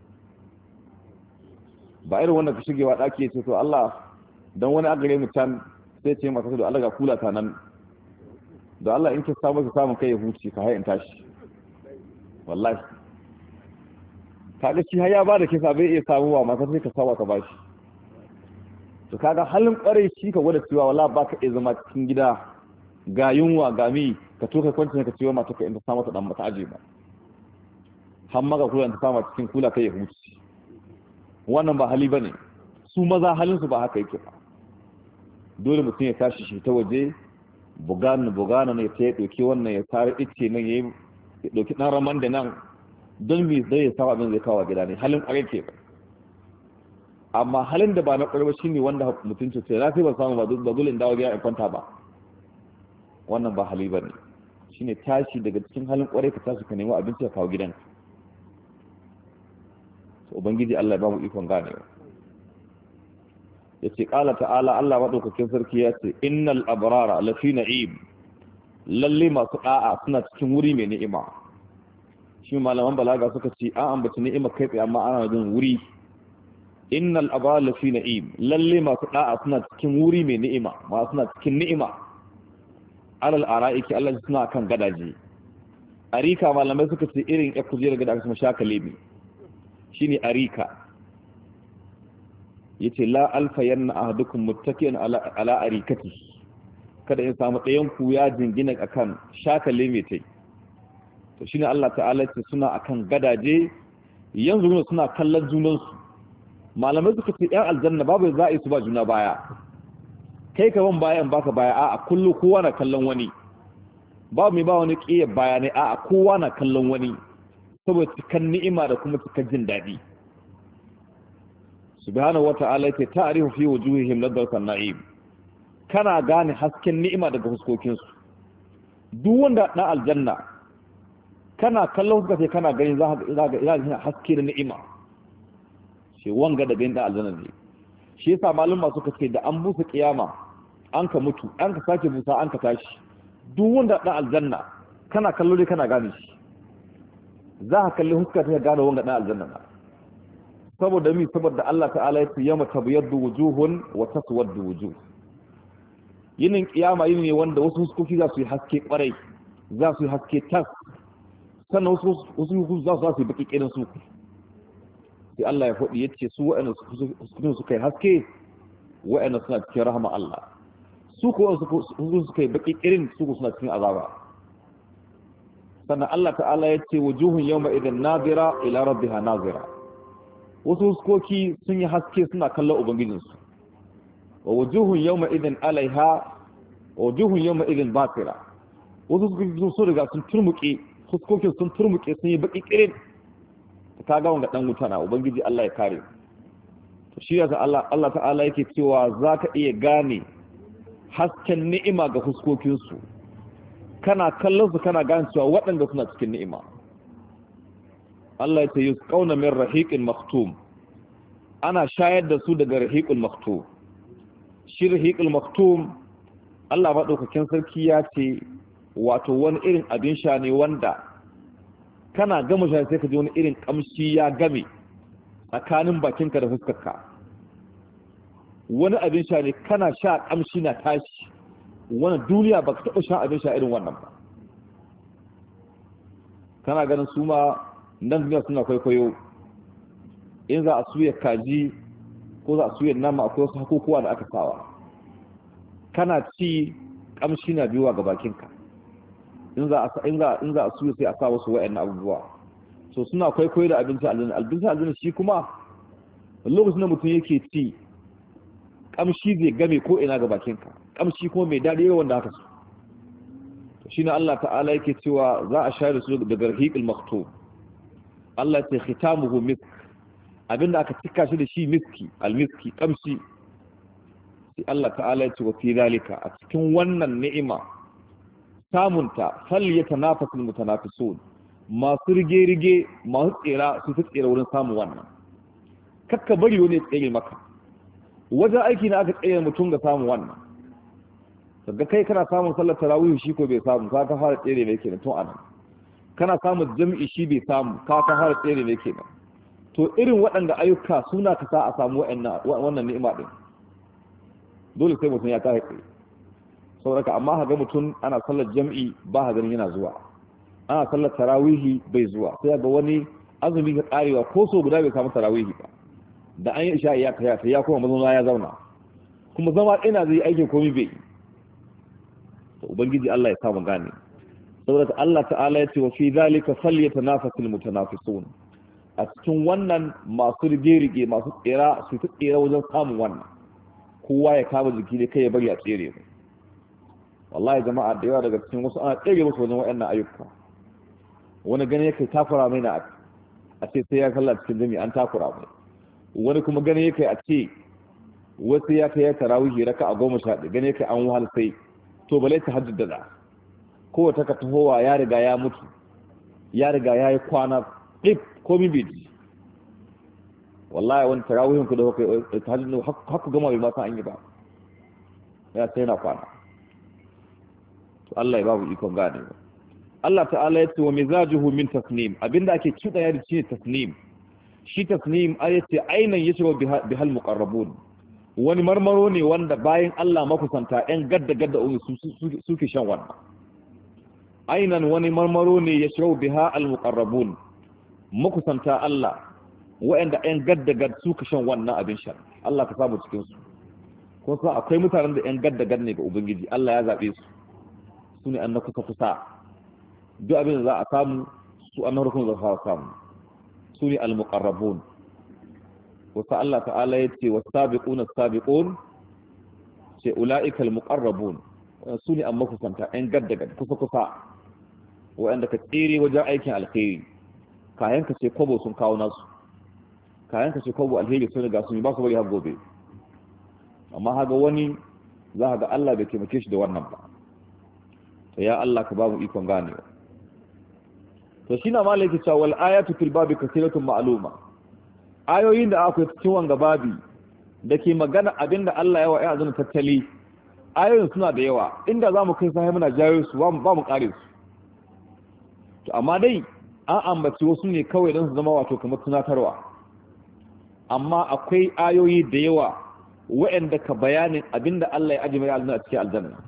ba irin wanda ka shigewa ɗaki ya ce to Allah don wani agare mu can sai ce masa da Allah ga kula ta nan da Allah in ka samu ka samu kai ya huce ka hayin tashi wallahi kaga shi har ya ba da kisa bai iya samuwa mata sai ka sawa ka bashi to kaga halin kwarai shi ka gwada cewa wallahi baka iya zama cikin gida ga yunwa ga mi ka to ka kwanta ka ciwo mata ka in ta samu ta dan mata aje ba har maka kula ta samu cikin kula kai ya huce wannan ba hali bane su maza halin su ba haka yake ba dole mutum ya tashi shi ta waje bugana bugana ne ta ya dauki wannan ya tare ice nan yayi ya dauki dan raman da nan don me zai ya samu abin zai kawo gida ne halin kwarai ke ba amma halin da ba na kwarai ba shine wanda mutunci ce na sai ba samu ba dole in dawo gida in kwanta ba wannan ba hali bane shine tashi daga cikin halin kwarai ka tashi ka nemi abinci ka kawo gidanka to ubangiji Allah ya ba mu ikon ganewa yace qala ta'ala Allah madaukakin sarki yace innal abrara lafi na'im lalle masu da'a suna cikin wuri mai ni'ima shi malaman balaga suka ce an ambaci ni'ima kai tsaye amma ana jin wuri innal abrara lafi na'im lalle masu da'a suna cikin wuri mai ni'ima ma suna cikin ni'ima alal ara'iki Allah suna kan gadaje arika malamai suka ce irin ya kujerar gada kuma shakale ne shine arika yace la alfa yanna ahadukum muttaki'an ala ala arikati kada in samu ɗayan ku ya jingina akan shakale mai tai to shine Allah ta'ala ce suna akan gadaje yanzu suna kallon junan su malamai suka ce ɗan aljanna babu za'i su ba juna baya kai ka ban baya in baka baya a'a kullu kowa na kallon wani babu mai ba wani kiyar baya ne a'a kowa na kallon wani saboda cikan ni'ima da kuma cikan jin daɗi subhanahu wata'ala yake ta'rifu fi wujuhihim ladarkan na'im kana gane hasken ni'ima daga fuskokin su duk wanda na aljanna kana kallon suka ce kana gani za ka ga haske da ni'ima shi wanga da gani da aljanna ne shi yasa malum suka ce da an busa kiyama an ka mutu an ka sake busa an ka tashi duk wanda na aljanna kana kallo dai kana gane shi za ka kalli huska ta gane wanga na aljanna na saboda mi saboda Allah ta'ala ya ce yama tabyaddu wujuhun wa taswaddu wujuh yinin kiyama yin ne wanda wasu huskoki za su yi haske kwarai za su yi haske tas sannan wasu wasu za su yi baki kirin su sai Allah ya faɗi yace su wa'anda huskokin su kai haske wa'anda suna cikin rahama Allah su ko su su kai baki kirin su ko suna cikin azaba sannan Allah ta'ala yace wujuhun yawma idan nadira ila rabbiha nazira wasu huskoki sun yi haske suna kallon ubangijinsu wa wujuhun yawma idin alaiha wa wujuhun yawma idin batira wasu huskoki sun riga sun turmuke huskokin sun turmuke sun yi baki kirin ta ga wanga dan wuta na ubangiji Allah ya kare to shi yasa Allah Allah ta'ala yake cewa zaka iya gane hasken ni'ima ga huskokin su kana kallon su kana gane cewa waɗanda suna cikin ni'ima Allah ya ce yusqauna min rahiqin maktum ana shayar da su daga rahiqul maktum shi rahiqul maktum Allah madaukakin sarki ya ce wato wani irin abin sha ne wanda kana gama sha sai ka ji wani irin kamshi ya game tsakanin bakinka da fuskarka wani abin sha ne kana sha kamshi na tashi wani duniya baka taɓa sha abin sha irin wannan ba kana ganin su ma nan duniya suna kwaikwayo in za a suya kaji ko za a suya nama akwai wasu hakukuwa da aka sawa kana ci kamshi na biyuwa ga bakinka in za a in za in za a suya sai a sa wasu wa'annan abubuwa so suna kwaikwayo da abinci aljanna abinci aljanna shi kuma lokacin da mutum yake ci kamshi zai game ko ina ga bakinka kamshi kuma mai dadi wanda haka so to shine Allah ta'ala yake cewa za a shayar su daga rahiqul maktub Allah ce khitamuhu misk abinda aka cika shi da shi miski almiski kamshi sai Allah ta'ala ya ce wa fi zalika a cikin wannan ni'ima samunta falyatanafasul mutanafisun masu rige rige masu tsira su fi tsira wurin samun wannan kakka bari wani ya tsere maka wajen aiki na aka tsere mutum ga samun wannan daga kai kana samun sallar tarawih shi ko bai samu ka ka fara tsere ne kenan tun anan kana samun jami'i shi bai samu ka ka fara tsere ne kenan to irin waɗanda ayyuka suna ka sa a samu wannan ni'ima din dole sai mutum ya kai tsaye saboda amma haga mutum ana sallar jam'i ba ha ganin yana zuwa, ana sallar tarawihi bai zuwa, sai ga wani azumi ga karewa ko so guda bai samu tarawihi ba, da an yi isha ya kai ya kuma mazauna ya zauna, kuma zama ina zai aiki komai bai. to ubangiji Allah ya samu gane. saboda Allah ta'ala ya ce wa fi zalika falyatanafasul mutanafisun, a cikin wannan masu rige-rige masu tsira su ta tsira wajen samun wannan, kowa ya kama jiki ne kai ya bari a tsere mu. wallahi jama'a da yawa daga cikin wasu ana tsere musu wajen waɗannan ayyuka, wani gani yake takura mai na a ce sai ya kalla cikin jami'a an takura mai, wani kuma gani yake a ce wasu ya kai ya tarawihi raka a goma sha ɗaya gani yake an wahal sai to balai ta hajji da ko ta ka tahowa ya riga ya mutu ya riga ya yi kwana ɗif ko mibiji. wallahi wani tarawihin ku da haka ta hajji haka gama bai mata an yi ba ya sai na kwana. to Allah ya babu ikon gane ba. Allah ta'ala ya ce wa mizajuhu min tasnim, abinda ake kiɗa ya dace tasnim. shi tasnim ayati ainan yashwa bihal muqarrabun, wani marmaro ne wanda bayan Allah makusanta ɗan gadda gadda umi suke shan wannan. ainan wani marmaro ne yashwa biha al muqarrabun, makusanta Allah wa'anda ɗan gadda gadda suke shan wannan abin sha. Allah ka samu cikin su. ko sa akwai mutanen da ɗan gadda gadda ne ga ubangiji, Allah ya zabe su su ne annabi kusa kusa, duk abin da za a samu su annabi kun za a samu, su ne al-muqarrabun. wasu Allah ta'ala ya ce wasabiquna sabiqun, ce ula'ika al-muqarrabun, su ne amma kusanta ɗan gaddaga kusa kusa waɗanda ka tsere wajen aikin alkhairi, kayan ka ce kwabo sun kawo nasu, kayan ka ce kwabo alheri sun riga sun yi ba su bari har gobe. amma haga wani za ga Allah bai taimake shi da wannan ba. to ya Allah ka ba mu ikon ganewa. to shi na malaki cewa wal ayatu fil babi kasiratun ma'luma, ayoyin da aka cikin wanga babi dake magana abinda Allah ya wa ya azuna tattali, ayoyin suna da yawa, inda zamu kai sai muna jayo su ba mu kare su. to amma dai an ambaci wasu ne kawai don su zama wato kamar tunatarwa, amma akwai ayoyi da yawa waɗanda ka bayanin abinda Allah ya ajiye aljanna a cikin aljanna.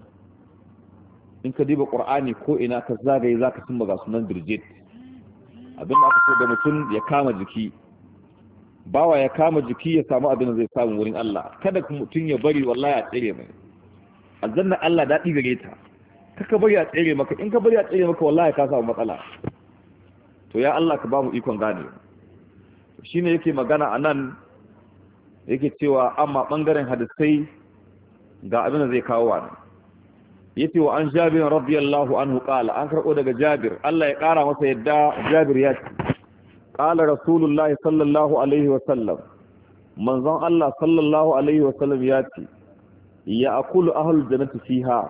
in ka diba qur'ani ko ina ka zagaye zaka cimma ga sunan birjit, abinda aka so da mutum ya kama jiki, bawa ya kama jiki ya samu abin da zai samu wurin Allah. kada mutum ya bari wallahi a tsere mai aljanna. Allah daɗi gare ta, kaka bari a tsere maka, in ka bari a tsere maka wallahi ka samu matsala. to ya Allah ka ba mu ikon gane. shine yake magana anan yake cewa amma bangaren hadisai ga abin da zai kawo wa yace wa an Jabir radiyallahu anhu qala, an karbo daga Jabir Allah ya kara masa yadda. Jabir ya ce qala rasulullahi sallallahu alaihi wa sallam, manzon Allah sallallahu alaihi wa sallam ya ce ya akulu ahlul jannati fiha,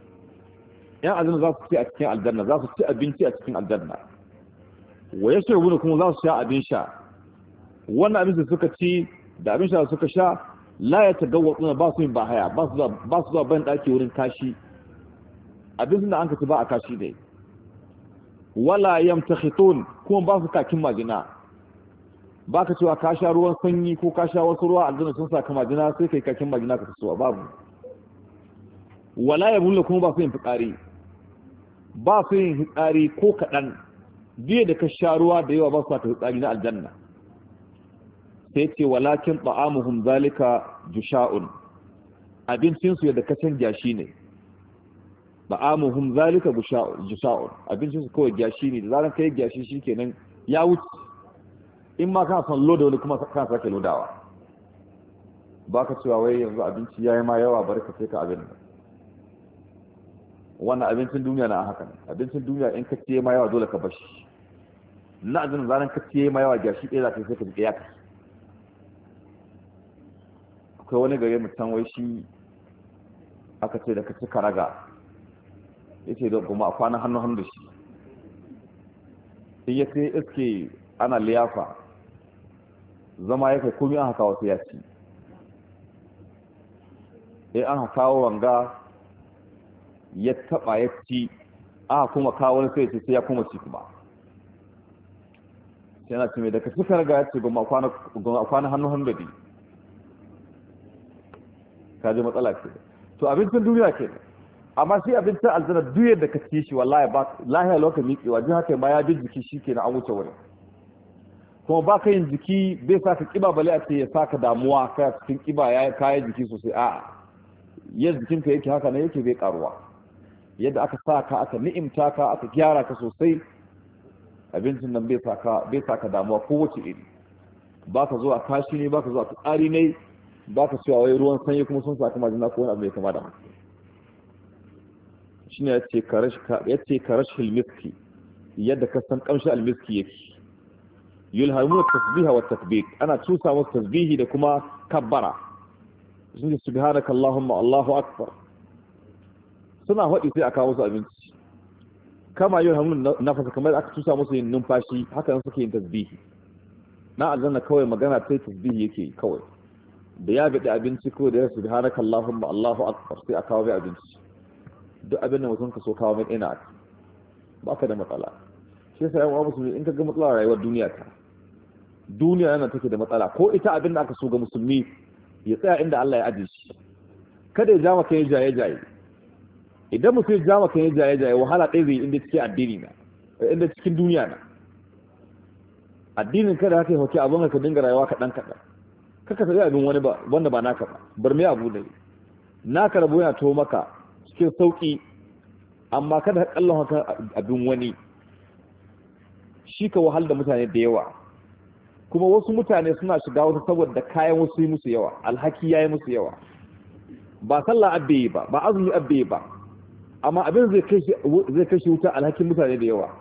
ya azan za su ci a cikin aljanna, za su ci abinci a cikin aljanna. wa yashrabuna kuma za su sha abin sha, wannan abin da suka ci da abin sha suka sha la ya tagawwatsuna ba su yin bahaya, ba su ba su zuwa ban daki wurin kashi, abin da an ka ci ba a kashi dai. wala yamtakhitun kuma ba su kakin majina, ba ka cewa ka sha ruwan sanyi ko ka sha wasu ruwa aljanna sun saka majina sai kai kakin majina ka tasowa, babu. wala yabulla kuma ba su yin fitsari, ba su yin fitsari ko kaɗan, biye da ka sha ruwa da yawa ba su saka fitsari na aljanna. sai ce walakin ta'amuhum zalika jusha'un, abincinsu yadda ka canja shi ne. ba'amuhum zalika jusha'un, abincin su kawai gashi ne, da zaran kai gashi shikenan ya wuce. in ma kana son loda wani kuma kana sake lodawa, baka cewa wai yanzu abinci yayi ma yawa barka sai ka abin nan. wannan abincin duniya na haka ne, abincin duniya in ka ciye ma yawa dole ka bashi, na azin zaran ka ciye ma yawa gashi ɗaya za ka sai ka ji ya ka. akwai wani gare mutan wai shi aka ce da ka ci karaga yake da kuma a kwana hannu hannu da shi, in ya sai iske ana liyafa zama ya kai komi an haka wasu ya ci, in an haka wanga ya taba ya ci aka kuma kawo wani sai sai ya kuma ci kuma yana ce mai da ka ci karaga ya ce goma a kwana hannu hannu da bi, ka ji matsala ke. to abincin duniya ke amma shi abincin aljanna duk yadda ka ci shi wallahi ba lahiya lokacin miƙewa jin haka ma ya bi jiki shikenan an wuce wurin kuma ba ka yin jiki bai sa ka kiba bale a ce ya sa ka damuwa kai cikin kiba ya kayan jiki sosai a'a yadda jikinka yake haka ne yake bai karuwa yadda aka sa ka aka ni'imta ka aka gyara ka sosai abincin nan bai sa ka bai sa ka damuwa kowace iri ba ka zuwa kashi ne ba ka zuwa tsari ne ba ka cewa wai ruwan sanyi kuma sun saka majina ko wani abu mai kama da haka shine yace karash yace karashil miski yadda ka san kamshi almiski yake yulhamu tasbiha wa takbir ana tusa musu tasbihi da kuma kabbara sun subhanaka allahumma allahu akbar suna hadi sai aka musu abinci kama yulhamu nafasa kamar aka tusa musu yin numfashi haka suke yin tasbihi na aljanna kawai magana sai tasbihi yake kawai da ya gadi abinci ko da ya subhanaka allahumma allahu akbar sai aka kawo abinci duk abin da mutum ka so kawo mai ina ba ka da matsala shi yasa yan uwa musulmi in ka ga matsala rayuwar duniya ta duniya yana take da matsala ko ita abin da aka so ga musulmi ya tsaya inda Allah ya aje shi kada ya ja maka ya jaye jaye idan mutum ya ja maka ya jaye jaye wahala ɗaya zai inda cikin addini na inda cikin duniya na addinin kada haka ya hoke abin ka dinga rayuwa kaɗan kaɗan kaka sai abin wani ba wanda ba naka ba bar mai abu ne naka rabo yana to maka cikin sauƙi amma kada ka kallon haka abin wani shi ka wahal da mutane da yawa kuma wasu mutane suna shiga wasu saboda kayan wasu yi musu yawa alhaki ya yi musu yawa ba sallah abbe ba ba azumi abbe ba amma abin zai kashi wuta alhakin mutane da yawa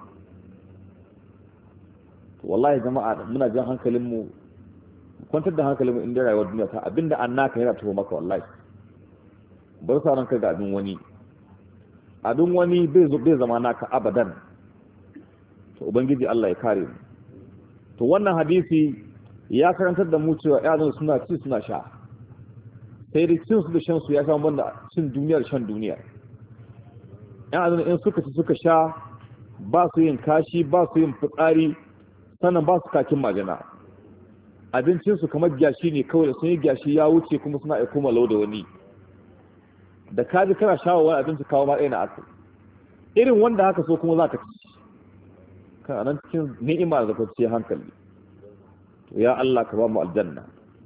wallahi jama'a muna jan hankalinmu kwantar da hankalinmu inda rayuwar duniya ta abinda an naka yana taho maka wallahi bar sa ranka ga abin wani abin wani bai zama naka abadan to ubangiji Allah ya kare mu to wannan hadisi ya karantar da mu cewa ƴaƴan suna ci suna sha sai dai cin su da shan su ya sha banda cin duniyar shan duniya ƴaƴan in suka ci suka sha ba su yin kashi ba su yin fitsari sannan ba su kakin majina abincin su kamar gyashi ne kawai da sun yi gyashi ya wuce kuma suna aiko malau da wani da ka ji kana shawo wani abinci kawo ma ɗaya na asali irin wanda haka so kuma za ka ci kan nan cikin ni'ima da kwanciyar hankali to ya Allah ka ba mu aljanna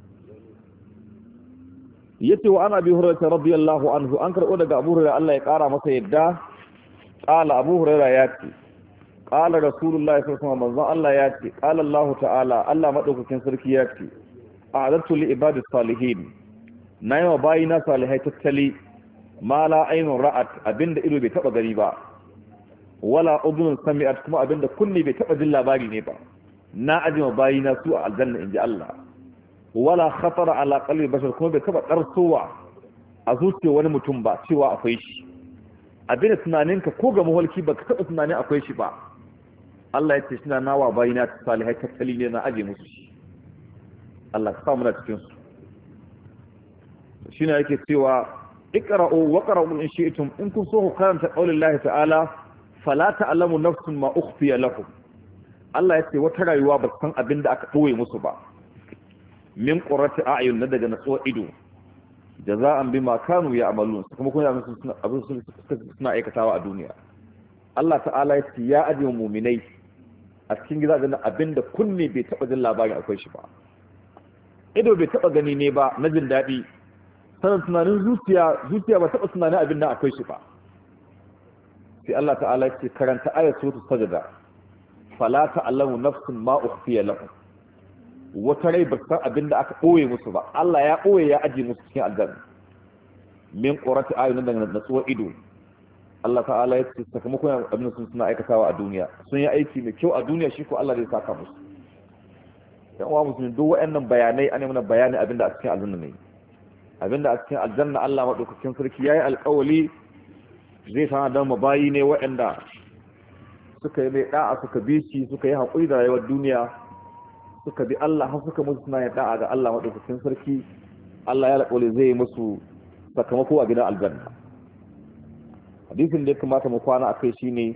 yace wa ana bi hurairah radiyallahu anhu an karɓo daga Abu Hurairah Allah ya ƙara masa yadda qala Abu Hurairah ya ce qala rasulullahi sallallahu alaihi wasallam manzo Allah ya ce qala Allah ta'ala Allah madaukakin sarki ya ce a'adatu li ibadis salihin nayi wa bayina salihai tattali ma la aynun ra'at abinda ido bai taba gari ba wala udhun sami'at kuma abinda kunni bai taba jin labari ne ba na ajima bayina su a aljanna inji Allah wala khatara ala qalbi bashar kuma bai taba darsowa a zuciyar wani mutum ba cewa akwai shi abinda tunaninka ko ga muhalki baka taba tunanin akwai shi ba Allah ya ce suna nawa bayina salihai tattali ne na aje musu shi Allah ka samu na cikin su shine yake cewa iqra'u wa qara'u in shi'tum in kun so ku karanta qaulullahi ta'ala fala ta'lamu nafsun ma ukhfiya lakum Allah ya ce wata rayuwa ba san abin da aka ɓoye musu ba min qurrati a'yun na daga natsuwa ido jaza'an bima kanu ya'malun kuma kun abin suna abin suna aikatawa a duniya Allah ta'ala ya ce ya ajiye mu'minai a cikin gidajen abin da kunne bai taba jin labarin akwai shi ba ido bai taba gani ne ba na jin daɗi sanin tunanin zuciya zuciya ba taba tunanin abin da akwai shi ba sai Allah ta'ala ya ce karanta ayatu sajda fala ta'lamu nafsun ma ukhfiya lahum wata rai ba san abin da aka boye musu ba Allah ya boye ya aje musu cikin aljanna min qurati ayunin daga natsuwar ido Allah ta'ala ya ce sakamakon abin sun suna aikatawa a duniya sun yi aiki mai kyau a duniya shi ko Allah zai saka musu yan uwa musulmi duk waɗannan bayanai an yi mana bayani abinda a cikin aljanna ne abinda a cikin aljanna Allah madaukakin sarki yayi alƙawali zai sana da mabayi ne waɗanda suka yi mai da'a suka bi shi suka yi haƙuri da rayuwar duniya suka bi Allah har suka musu suna yin da'a ga Allah madaukakin sarki Allah ya alƙawali zai yi musu sakamako a gidan aljanna hadisin da ya kamata mu kwana akai shine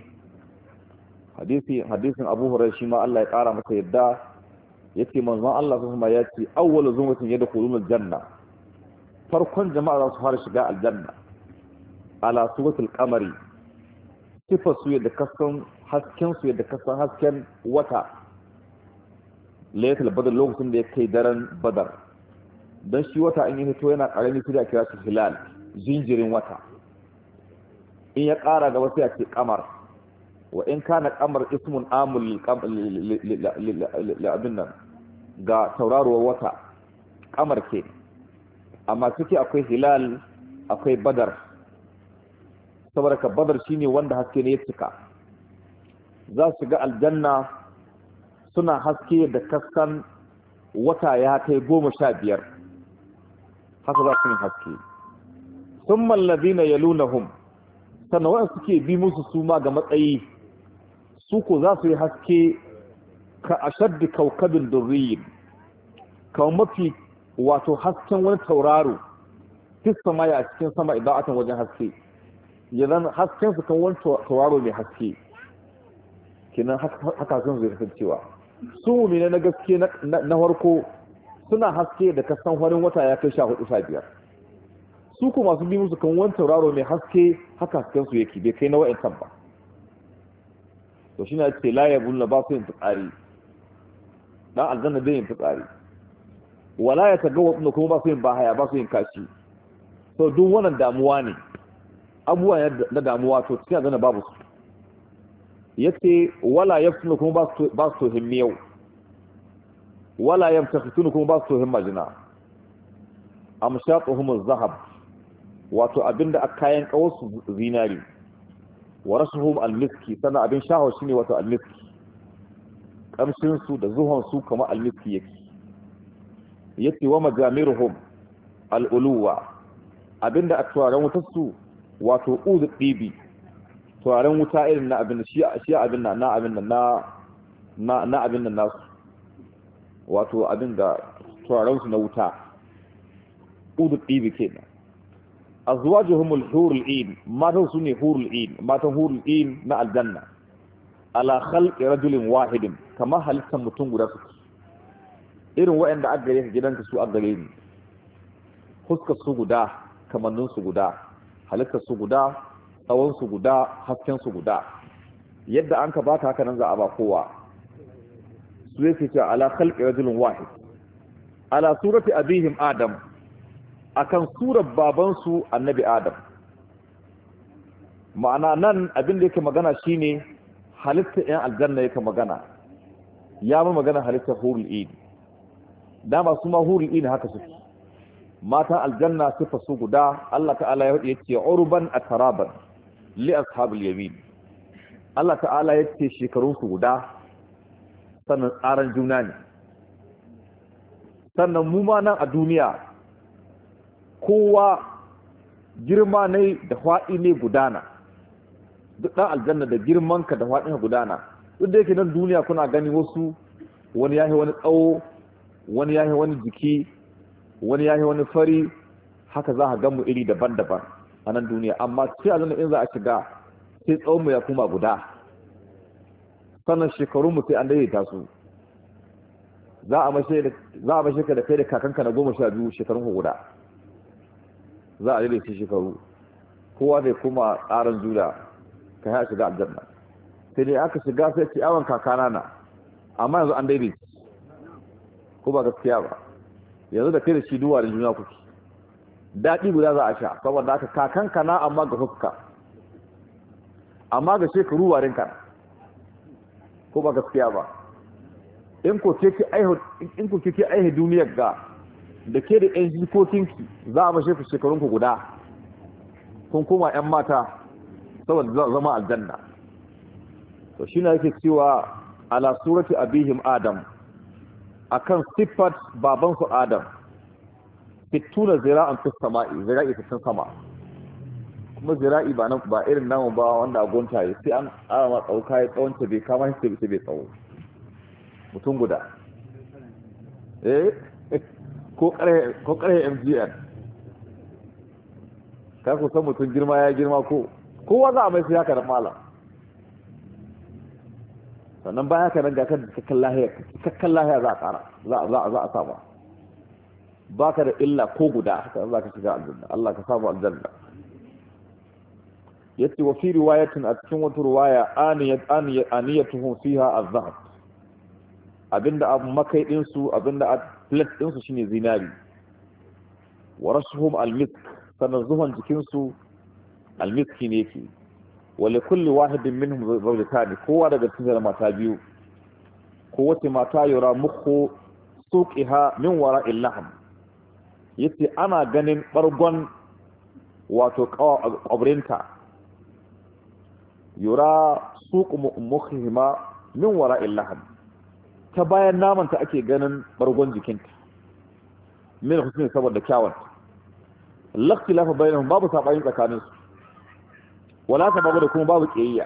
hadisi hadisin Abu Hurairah shi ma Allah ya ƙara masa yadda yace manzon Allah sallallahu alaihi wasallam yace awwalu zumratin yadkhuluna aljanna farkon jama'a za su fara shiga aljanna ala suratul qamari sifar su yadda kasan hasken su yadda kasan hasken wata laylatul badr lokacin da ya kai daren badar dan shi wata in ya fito yana karami sai a kira shi hilal jinjirin wata in ya ƙara gaba sai a ce qamar wa in kana qamar ismun amul lil abin nan ga tauraruwar wata qamar ke amma suke akwai hilal akwai badar saboda ka badar shine wanda haske ne ya cika za su ga aljanna suna haske da kaskan wata ya kai goma sha biyar haka za su yi haske sun mallabi na yalunahum sannan waɗanda suke bi musu suma ga matsayi su ko za su yi haske ka ashaddi kaukabin durriyin kawo mafi wato hasken wani tauraro fis sama ya cikin sama ida'atan wajen haske yanzu hasken su kan wani tauraro mai haske kenan haka sun zai kasancewa su mumine na gaske na farko suna haske da kasan farin wata ya kai sha hudu sha biyar su ko masu bi musu kan wani tauraro mai haske haka hasken su yake bai kai na wa'in ba to shi na ce la ya bulla ba su yin fitsari dan aljanna bai yin fitsari wala ya taga wasu kuma ba su yin bahaya ba su yin kashi so duk wannan damuwa ne abubuwa na damuwa to cikin aljanna babu su yace wala yafsunu kuma ba su ba su himmiyau wala yamtakhitunu kuma ba su himma jina amshatuhum az-zahab wato abinda akayan kawasu zinari wa rasuhum al-miski sana abin shaho shine wato al-miski kamshin su da zuhon su kamar al-miski yake yace wa majamiruhum al-uluwa abinda a turaren wutar su wato uzu dibi turaren wuta irin na abin shi shi abin na na abin na na na abin nan nasu wato abin da turaren su na wuta uzu dibi kenan azwajuhum al-hurul ain matan su ne hurul ain matan hurul ain na aljanna ala khalqi rajulin wahidin kama halittar mutum guda su irin waɗanda aka gare ka gidanka su aka gare ni fuskar su guda kamannin su guda halittar su guda tsawon su guda hasken su guda yadda an ka baka haka nan za a ba kowa su yake cewa ala khalqi rajulin wahid ala surati abihim adam akan surar babansu annabi adam ma'ana nan abin da yake magana shine halittar yan aljanna yake magana ya ma magana halittar hurul ain dama su ma hurul ain haka suke matan aljanna sifa su guda Allah ta'ala ya yace urban ataraban li ashabil yamin Allah ta'ala yace shekarun su guda sannan tsaran juna ne sannan mu ma nan a duniya kowa girma ne da faɗi ne gudana duk ɗan aljanna da girmanka da faɗin gudana duk da yake nan duniya kuna gani wasu wani yahi wani tsawo wani yahi wani jiki wani yahi wani fari haka za a gan mu iri daban-daban a nan duniya amma sai aljanna in za a shiga sai tsawon mu ya kuma guda sannan shekarun mu sai an daidaita su za a mashe za a mashe ka da kai da kakanka na goma sha biyu shekarun ku guda za a daidaita shekaru kowa zai kuma tsarin juna ka yi a shiga aljanna sai dai aka shiga sai ce awon kakana na amma yanzu an daidaita ko ba gaskiya ba yanzu da kai da shi duwa da juna kuke daɗi guda za a sha saboda aka kakanka na amma ga fuska amma ga shekaru warinka ko ba gaskiya ba in ko ke ke aihe duniyar ga da ke da yan jikokinki za a bashe ku shekarunku guda kun koma yan mata saboda zama aljanna to shi na yake cewa ala surati abihim adam akan siffat babansu adam fituna zira'an fi sama'i zira'i fitin sama kuma zira'i ba ba irin namu ba wanda a gonta yi sai an ara ma tsauka ya tsawonta bai kama shi sai bai tsawo mutum guda eh ko kare M G N ka ku san mutum girma ya girma ko kowa za a mai sai haka da malam sannan bayan haka nan ga kan cikakken lahiya cikakken lahiya za a tsara za a saba ba ka da illa ko guda haka za ka shiga aljanna Allah ka samu aljanna yace wa fi riwayatin a cikin wata riwaya aniyat aniyat aniyatuhum fiha az-zahab abinda abu makai din su abinda a plate din su shine zinari wa rashuhum al-misk sanan zuhan jikin su al-miski ne yake wa li kulli wahidin minhum zawjatan kowa daga cikin mata biyu ko wace mata yura mukhu suqiha min wara'il lahm yace ana ganin bargon wato kabrinta yura suqu mukhima min wara'il lahm ta bayan naman ta ake ganin bargon jikinta min husni saboda kyawun lakhtilafa bainahum babu sabayin tsakanin su wala sababu da kuma babu kiyayya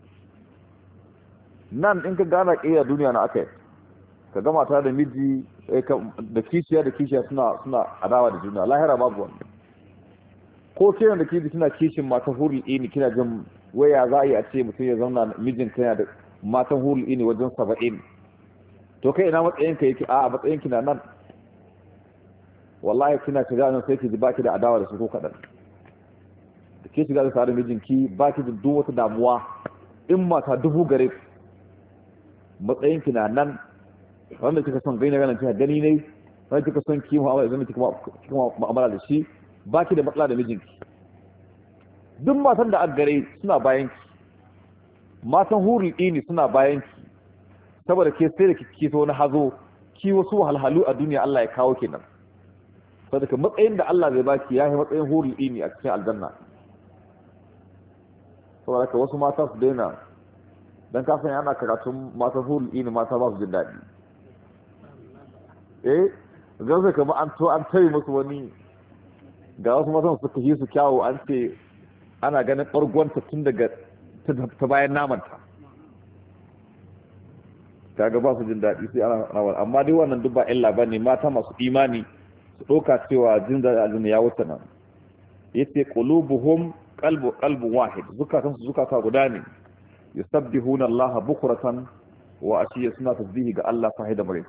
nan in ka gana kiyayya duniya na akai ka ga mata da miji da kishiya da kishiya suna suna adawa da juna lahira babu wannan ko kiran da kiji kina kishin mata hurul ini kina jin waya za a yi a ce mutum ya zauna mijin kana da matan hurul ini wajen saba'in to kai ina matsayin ka yake a matsayin kina nan wallahi kina shiga nan sai ki ji baki da adawa da su ko kadan da ke shiga da tsarin mijinki baki da duk wata damuwa in mata dubu gare matsayin kina nan wanda kika son gaina ganin kina gani ne wanda kika son ki mu'amala da kika mu'amala da shi baki da matsala da mijinki duk matan da aka gare suna bayan ki matan hurul ini suna bayan ki saboda ke sai da kike so na hazo ki wasu wahalhalu a duniya Allah ya kawo kenan saboda matsayin da Allah zai baki yayi matsayin hurul ini a cikin aljanna saboda ka wasu mata su daina dan ka san ana karatun matan hurul ini mata ba su jin daɗi eh gaza kamar an to an tayi musu wani ga wasu matan suka yi su kyawu an ce ana ganin ɓargonta tun daga ta bayan namanta kaga ba su jin daɗi sai ana rawar amma dai wannan duk ba illa ba ne mata masu imani su ɗauka cewa jin daɗi aljanna ya wuce nan yace qulubuhum qalbu qalbu wahid zukatan su zukata guda ne yusabbihuna Allah bukratan wa ashiya suna tasbihi ga Allah fahida bare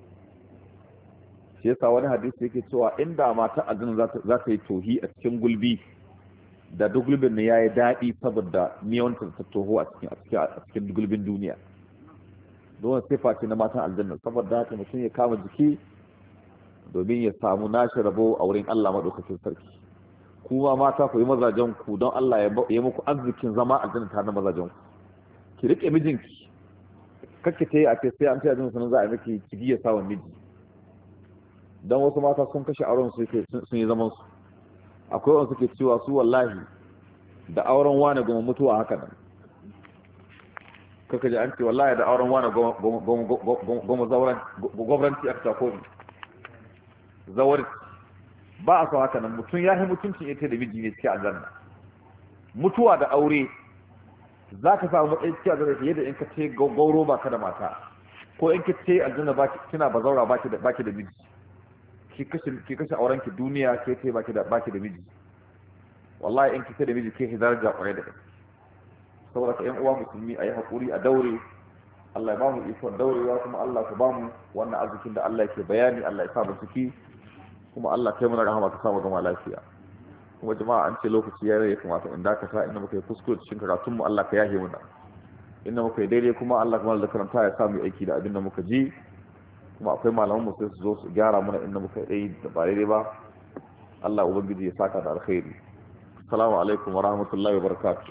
shi yasa wani hadisi yake cewa inda mata aljanna za ta yi tohi a cikin gulbi da duk gulbin ne yayi daɗi saboda miyawanta ta toho a cikin a cikin gulbin duniya don sifa ce na matan aljanna saboda haka mutum ya kama jiki domin ya samu nashi rabo a wurin Allah madaukakin sarki kuma mata ku yi mazajen ku don Allah ya yi muku arzikin zama aljanna tare da mazajen ku ki rike mijinki kake ta yi a ce sai an ce aljanna sanan za a yi miki cigi ya sawa miji don wasu mata sun kashe auren su sun yi zaman su akwai wanda suke cewa su wallahi da auren wani goma mutuwa haka nan kaka ji an ce wallahi da auren wani goma gwamnati aka tako ne zawar ba a sau haka nan mutum ya yi mutuncin ita da miji ne cikin aljanna mutuwa da aure za ka samu matsayin cikin aljanna fiye da in ka ce gauro ba ka da mata ko in ka ce aljanna kina bazaura ba ki da miji ki kashe auren ki duniya ke ce baki da baki da miji wallahi in kike da miji ke hidar da kwarai da kai saboda ka yan uwa musulmi ayi hakuri a daure Allah ya ba mu ikon daurewa kuma Allah ka ba mu wannan arzikin da Allah yake bayani Allah ya sa mu ciki kuma Allah kai mana rahama ka samu gama lafiya kuma jama'a an ce lokaci ya rage kamata in dakata inda muka yi kuskure cikin karatun mu Allah ka yahe muna inda muka yi daidai kuma Allah kuma da karanta ya sa mu aiki da abin da muka ji kuma akwai malaman mu sai su zo su gyara mana inda muka yi da ba daidai ba Allah ubangiji ya saka da alkhairi assalamu alaikum wa rahmatullahi wa barakatuh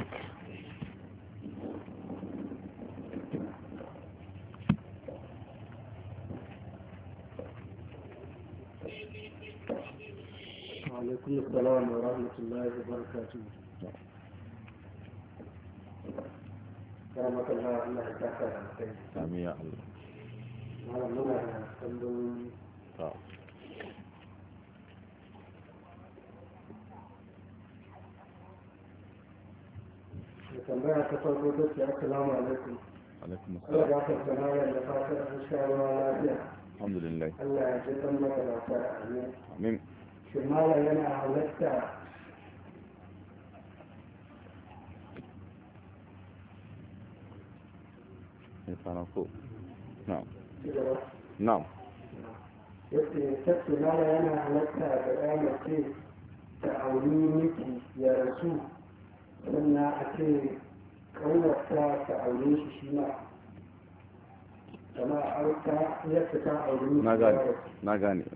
alaikum assalam wa rahmatullahi wa barakatuh ya makalla Allah ya saka da alkhairi
amin ya Allah
malam muna da tambayoyi da tambaya ta farko ta ce assalamu alaikum
alaikum
Allah
assalam
ya fata mana da fatar an sha ruwa lafiya
alhamdulillah
Allah ya ji kan maka lafiya amin
amin
shi malam yana halatta
ya sana ko na'am na'am
yace tafi malam yana halatta da ya mace ta auri miki ya rasu sannan a ce ƙaunarta ta aure shi shi ma kama a auka yadda ta aure shi
na gane na gane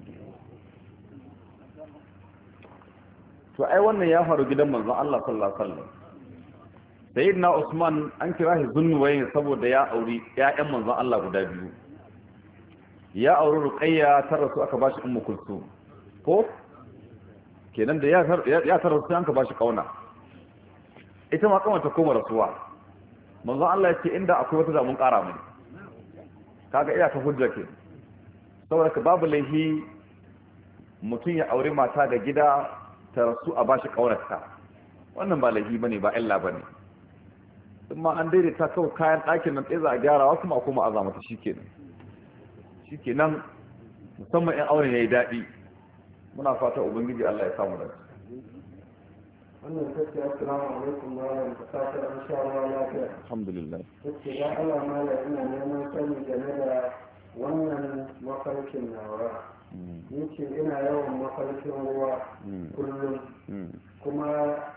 to ai wannan ya faru gidan manzon Allah sallallahu alaihi wasallam sayyidina Usman an kira shi zunnuwayin saboda ya auri ƴaƴan manzon Allah guda biyu ya auri Ruqayya ta rasu aka bashi Ummu Kulsum ko kenan da ya ya ta rasu an ka bashi kauna ita ma kawai ta koma rasuwa manzon Allah ya ce inda akwai wata da mun ƙara mai kaga iya ta hujja ke saboda ka babu laihi mutum ya aure mata ga gida ta rasu a bashi kaunarta wannan ba laihi bane ba illa bane amma an daidaita kawai kayan ɗakin nan tsaye za a gyara wasu ma kuma a zamata shikenan shikenan musamman in auren yayi daɗi muna fata ubangiji Allah ya samu dace
wannan take assalamu alaikum wa rahmatullahi wa barakatuh lafiya
alhamdulillah
take ya Allah mala ina neman sani game da wannan mafarkin nawa ni ce ina yawan mafarkin ruwa kullum kuma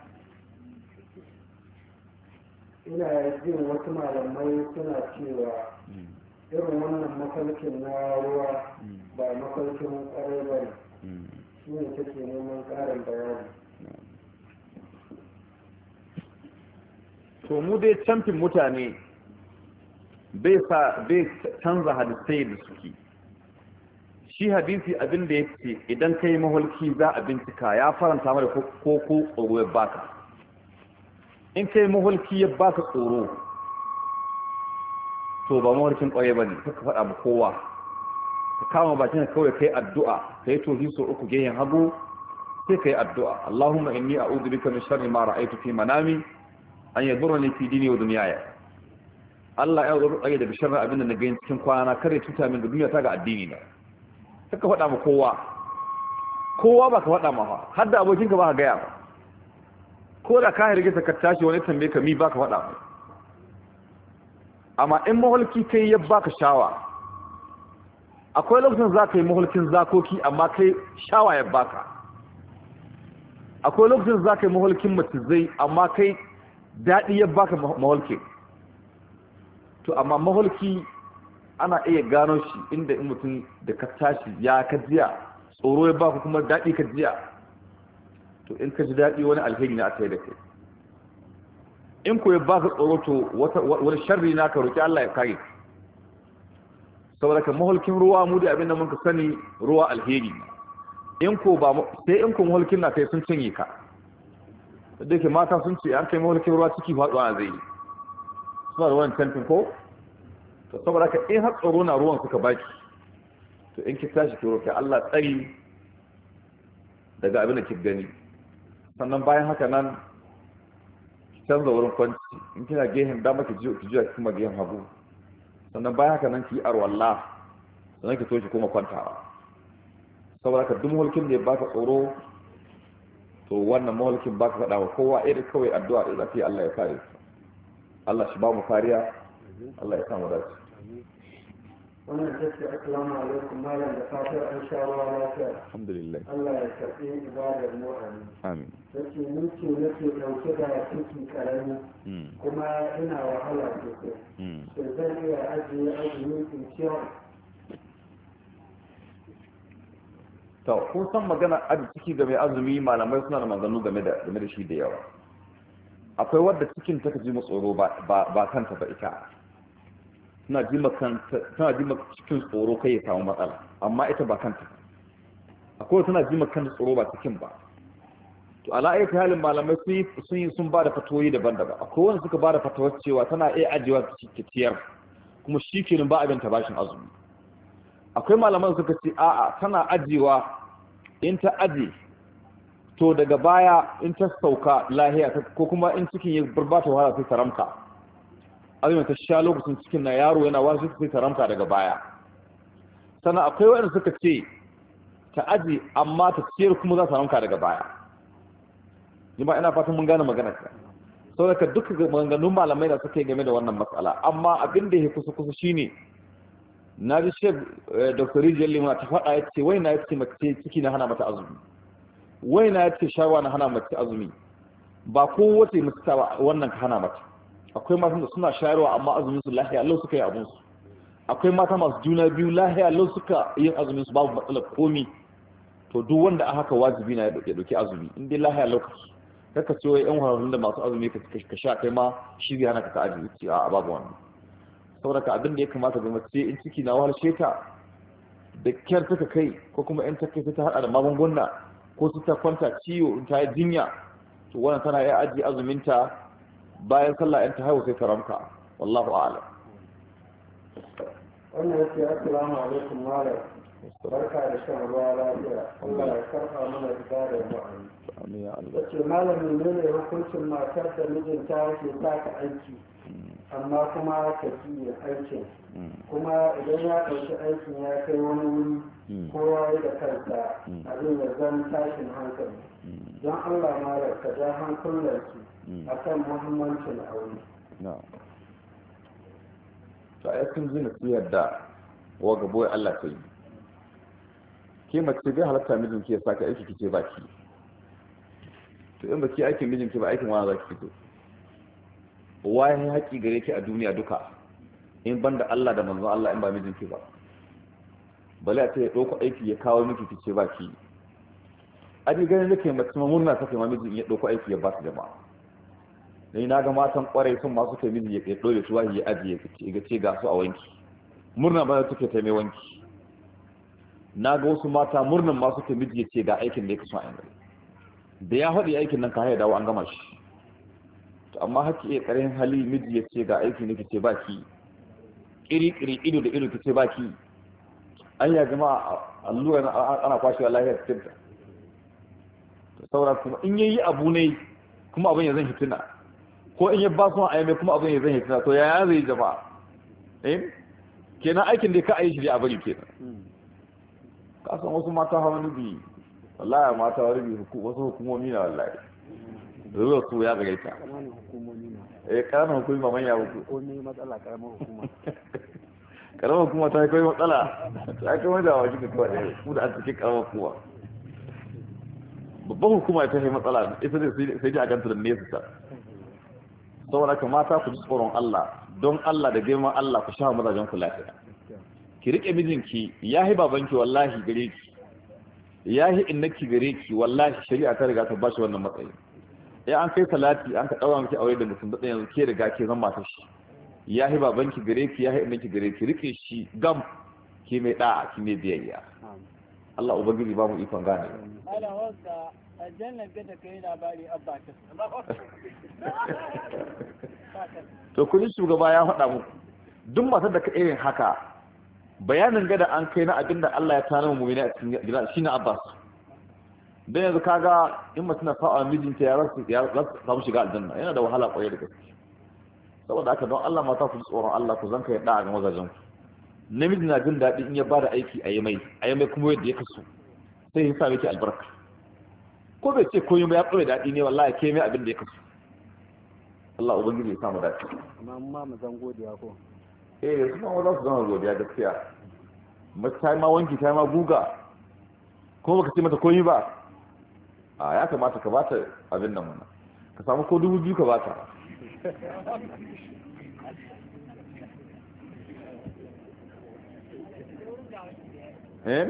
ina jin wasu malamai suna cewa irin wannan mafarkin na ruwa ba mafarkin kwarai ba ne shi ne take neman ƙarin bayani
to mu dai camfin mutane bai sa bai canza hadisai da suke shi hadisi abin da yake idan kai maholki za a bincika ya faranta mara ko ko tsoro ya baka in kai maholki ya baka tsoro to ba maholkin kwaye bane ka faɗa ma kowa ka kama bakin kawai kai addu'a kai tohi so uku gehen hagu sai kai addu'a Allahumma inni a'udhu bika min sharri ma ra'aytu fi manami an yadurrani fi dini wa dunyaya Allah ya zo tsaye daga sharri abinda na gani cikin kwana kare tuta min da duniya ta ga addini na kaka faɗa ma kowa kowa ba ka faɗa ma har da abokinka ba ka gaya ba ko da ka hirge ka tashi wani tambaye ka mi ba ka faɗa ba amma in maholki kai ya baka shawa akwai lokacin za ka yi maholkin zakoki amma kai shawa ya baka akwai lokacin za ka yi maholkin macizai amma kai daɗi ya baka maholki to amma maholki ana iya gano shi inda in mutum da ka tashi ya ka jiya tsoro ya baka kuma daɗi ka jiya to in ka ji daɗi wani alheri na a tsaye da kai in ko ya baka tsoro to wani sharri na ka roƙi Allah ya kare saboda ka maholkin ruwa mu da abin da muka sani ruwa alheri in ko ba sai in ko maholkin na kai sun cinye ka da ke mata sun ce an kai maholkin ruwa ciki faɗuwa zai yi suna da wani tantin ko to saboda ka in har tsoro na ruwan suka baki to in ki tashi ki roƙi Allah tsari daga abin da ki gani sannan bayan haka nan ki canza wurin kwanci in kina gehen dama ki jiya ki jiya ki kuma gehen hagu sannan bayan haka nan ki yi arwalla sannan ki so ki kuma kwantawa saboda ka duk mulkin da ya baka tsoro to wannan mulkin baka faɗa wa kowa irin kawai addu'a da zafi Allah ya kare Allah shi ba mu kariya Allah ya samu dace
wannan take assalamu alaikum malam da fatar an sha ruwa lafiya
alhamdulillah
Allah ya karɓi ibadar mu amin
amin
yace ni ce nake dauke da ciki karami kuma ina wahala sosai to zan iya ajiye azumi in ciyar
to kun san magana aji ciki ga mai azumi malamai suna da maganganu game da game da shi da yawa akwai wadda cikin ta ji mu tsoro ba ba kanta ba ita tana ji makanta tana ji cikin tsoro kai ya samu matsala amma ita ba kanta akwai tana ji makanta tsoro ba cikin ba to ala ayyuka halin malamai sun yi sun yi sun bada fatoyi daban-daban akwai wanda suka bada fatawar cewa tana iya ajiyewa ta ciyar kuma shi kenan ba abin ta bashin azumi akwai malaman suka ce a'a tana ajiyewa in ta aje to daga baya in ta sauka lahiya ko kuma in cikin ya burbata wahala sai taramka azumin ta sha lokacin cikin na yaro yana wasu sai taramka daga baya sannan akwai wanda suka ce ta aje amma ta ciyar kuma za ta taramka daga baya jama'a ina fatan mun gane maganar ka saboda duka maganganun malamai da suka yi game da wannan matsala amma abin da ya kusa kusa shine na ji shek Doctor Rijiyar Limana ta faɗa ya ce wai na ya ce mace ciki na hana mata azumi wai na ya ce shawa na hana mace azumi ba kowace mace ta wannan ka hana mata. Akwai matan da suna shayarwa amma azumin su lahiya Allah suka yi abun su. Akwai mata masu juna biyu lahiya Allah suka yin azumin su babu matsalar komi. To duk wanda a haka wajibi na ya dauki azumi in dai lahiya lokaci kaka ce wai yan wahalhalun da masu azumi ka ka sha kai ma shi zai hana ka ta azumi ce a babu wannan. Saboda ka abin da ya kamata ga mace in ciki na wahalshe ta da kyar ta kai ko kuma in ta kai ta hada da magunguna ko su ta kwanta ciwo in ta yi jinya to wannan tana iya ajiye azuminta bayan sallah in ta haihu sai ta ramka wallahu a'lam.
wannan yake assalamu alaikum malam barka da shan ruwa lafiya Allah ya karfa mana da da mu'ani
amin ya Allah.
yace malam menene hukuncin matar da mijinta yake sa ta aiki amma kuma ta ki aikin kuma idan ya ɗauki aikin ya kai wani wuri ko ya yi da kansa abin da zan tashin hankali don Allah malam ka ja hankulansu a kan muhimmancin aure.
To a yakin zina su yadda wa gabo Allah ta yi. Ke mace bai halatta mijinki ya saka aiki kike baki. To in baki aikin mijinki ba aikin wani za ki fito. Waye haƙi gare ki a duniya duka in banda Allah da manzon Allah in ba mijinki ba. Bale a ce ya ɗauko aiki ya kawo miki kice baki. Abi ganin nake mace murna take ma mijin ya ɗauko aiki ya ba su jama'a. Ni na ga matan kwarai sun masu kai miji ya dole su wahi ya ajiye ga ce ga su a wanki murna ba suke ta mai wanki. Na ga wasu mata murnan masu kai miji ya ce ga aikin da yake so a yanzu da ya haɗe aikin nan ka haya dawo an gama shi. To amma haki iya ƙarin hali miji ya ce ga aikin da ce ba ki ƙiri ƙiri ido da ido ki ce ba ki an ya jama'a allura ana kwashewa lahiyar cikin ta. Saura kuma in yayi abu ne kuma abin ya zan hitina ko in ya ba su a yame kuma abin ya zan hitina to yaya zai jama'a eh kenan aikin da ka ayi shi a bari kenan. Ka san wasu mata hawa nubi wallahi mata wani bi wasu hukumomi na wallahi zuwa su ya gare ta eh kana hukumi ba manya ba ko ne matsala karamar hukuma karamar hukuma ta kai matsala ta kai wanda wa kika kawai ku da cikin karamar hukuma babban hukuma ta kai matsala ita ne sai dai a ganta da nesa ta. Saboda ka mata ku ji tsoron Allah don Allah da girman Allah ku sha mazajen ku lafiya. Ki rike mijinki yahi babanki wallahi gare ki yahi innaki gare ki wallahi shari'a ta riga ta bashi wannan matsayi. Ya an kai salati an ka daura miki aure da mutum da yanzu ke riga ke zan mata shi yahi babanki gare ki yahi innaki gare ki rike shi gam ki mai da'a ki mai biyayya. Allah ubangiji ba mu ikon gane.
Allah wanda aljanna ga da kai labari abba ta.
To kun shugaba ya faɗa muku duk matar da ka irin haka bayanin gada an kai na abinda Allah ya tana mu ne a cikin gida shine Abbas. Dan yanzu kaga in mutum na fa'a mijinta ya rasu ya samu shiga aljanna yana da wahala kwaye da gaske. Saboda haka don Allah mata ku tsoron Allah ku zanka ya da'a ga mazajen ku. Namiji na jin daɗi in ya bada aiki a yi mai a yi mai kuma yadda ya kaso sai ya sa miki albarka ko bai ce koyi ba ya tsoye daɗi ne wallahi ke mai abin da ya kaso. Allah ubangiji ya samu daɗi.
Amma ma mu zan godiya ko
eh su ma za su zama godiya gaskiya. Mace ta yi ma wanki ta yi ma guga kuma baka ce mata koyi ba a ya kamata ka bata abin nan mana ka samu ko dubu biyu ka bata. eh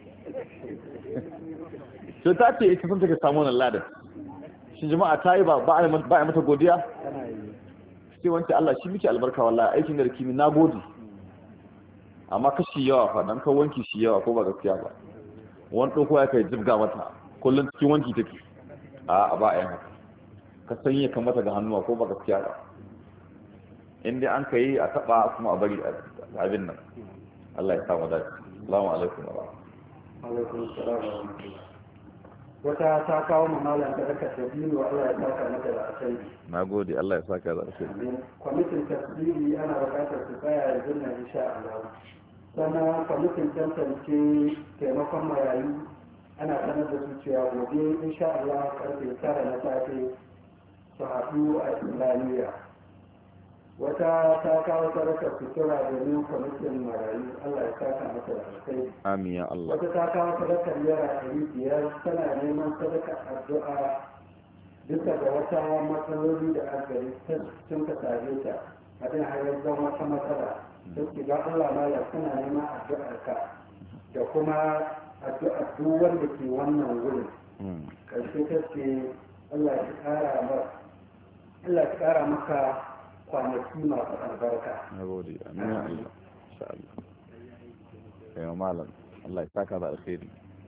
so ta ce ita sun take samu wannan ladan shi jama'a ta yi ba ba a mata godiya sai wanda Allah shi miki albarka wallahi aikin da kimi na gode amma kashi yawa fa dan ka wanki shi yawa ko ba gaskiya ba wani doko ya kai jibga mata kullun cikin wanki take a ba a yin haka ka sanye kan mata ga hannuwa ko ba gaskiya ba inda an kai a taba kuma a bari abin nan Allah ya samu dace. Assalamu alaikum wa
alaikum salam wa rahmatullah. Wata ta kawo mu malam da aka tabbini wa Allah ya saka mata da asali.
Nagode Allah ya saka da asali.
Kwamitin tasbiri ana buƙatar su tsaya yanzu nan insha Allah. Sannan kwamitin tantance taimakon marayu ana sanar da su cewa gobe insha Allah karfe tara na safe su haɗu a Islamiyya. Wata ta kawo sadakar sutura domin kwamitin marayu Allah ya saka mata da alkhairi.
Amin ya Allah.
Wata ta kawo sadakar yara ɗari biyar tana neman sadakar addu'a duka da wata matsaloli da aka yi sun ka same ta abin har ya zama wata matsala duk ga Allah ma ya suna neman addu'arka da kuma addu'ar duk wanda ke wannan wurin karshe ta ce Allah ya kara maka Allah ya kara maka kwanaki masu albarka.
Na gode, amin ya Allah, insha Allah. Kai malam, Allah ya saka da alkhairi.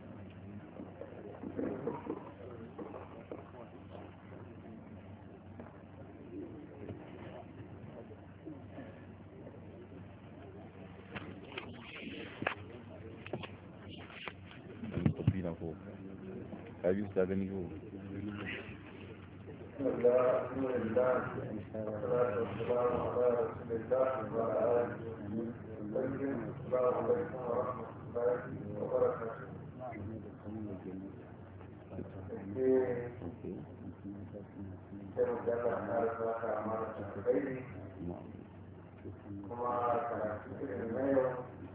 Habis dah gani ko.
بسم الله الحمد لله والصلاة والسلام على رسول الله وعلى آله وصحبه السلام عليكم ورحمة الله وبركاته. كما قال الله تعالى أمارة الخير كما كان في الميل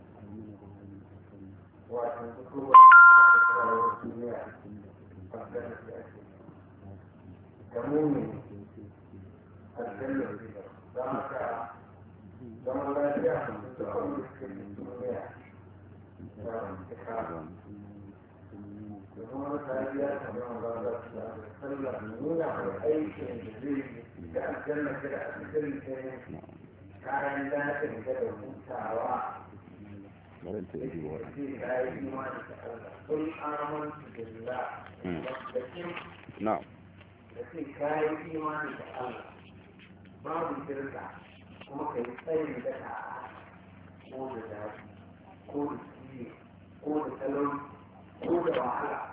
وأن تكون الدنيا أحسن في أكل كمومي الجنة ذاك زمن لا يأخذ تكون في الدنيا وهم تابعات من الله تعالى من على أي شيء جديد كأجنة كده أجنة كان لا تنتهي سواء قل آمنت بالله
نعم
لكن كاي إيمان بالله باب الشركة kuma ka yi tsayin da ta ko da daji ko da ciye ko da talon ko da wahala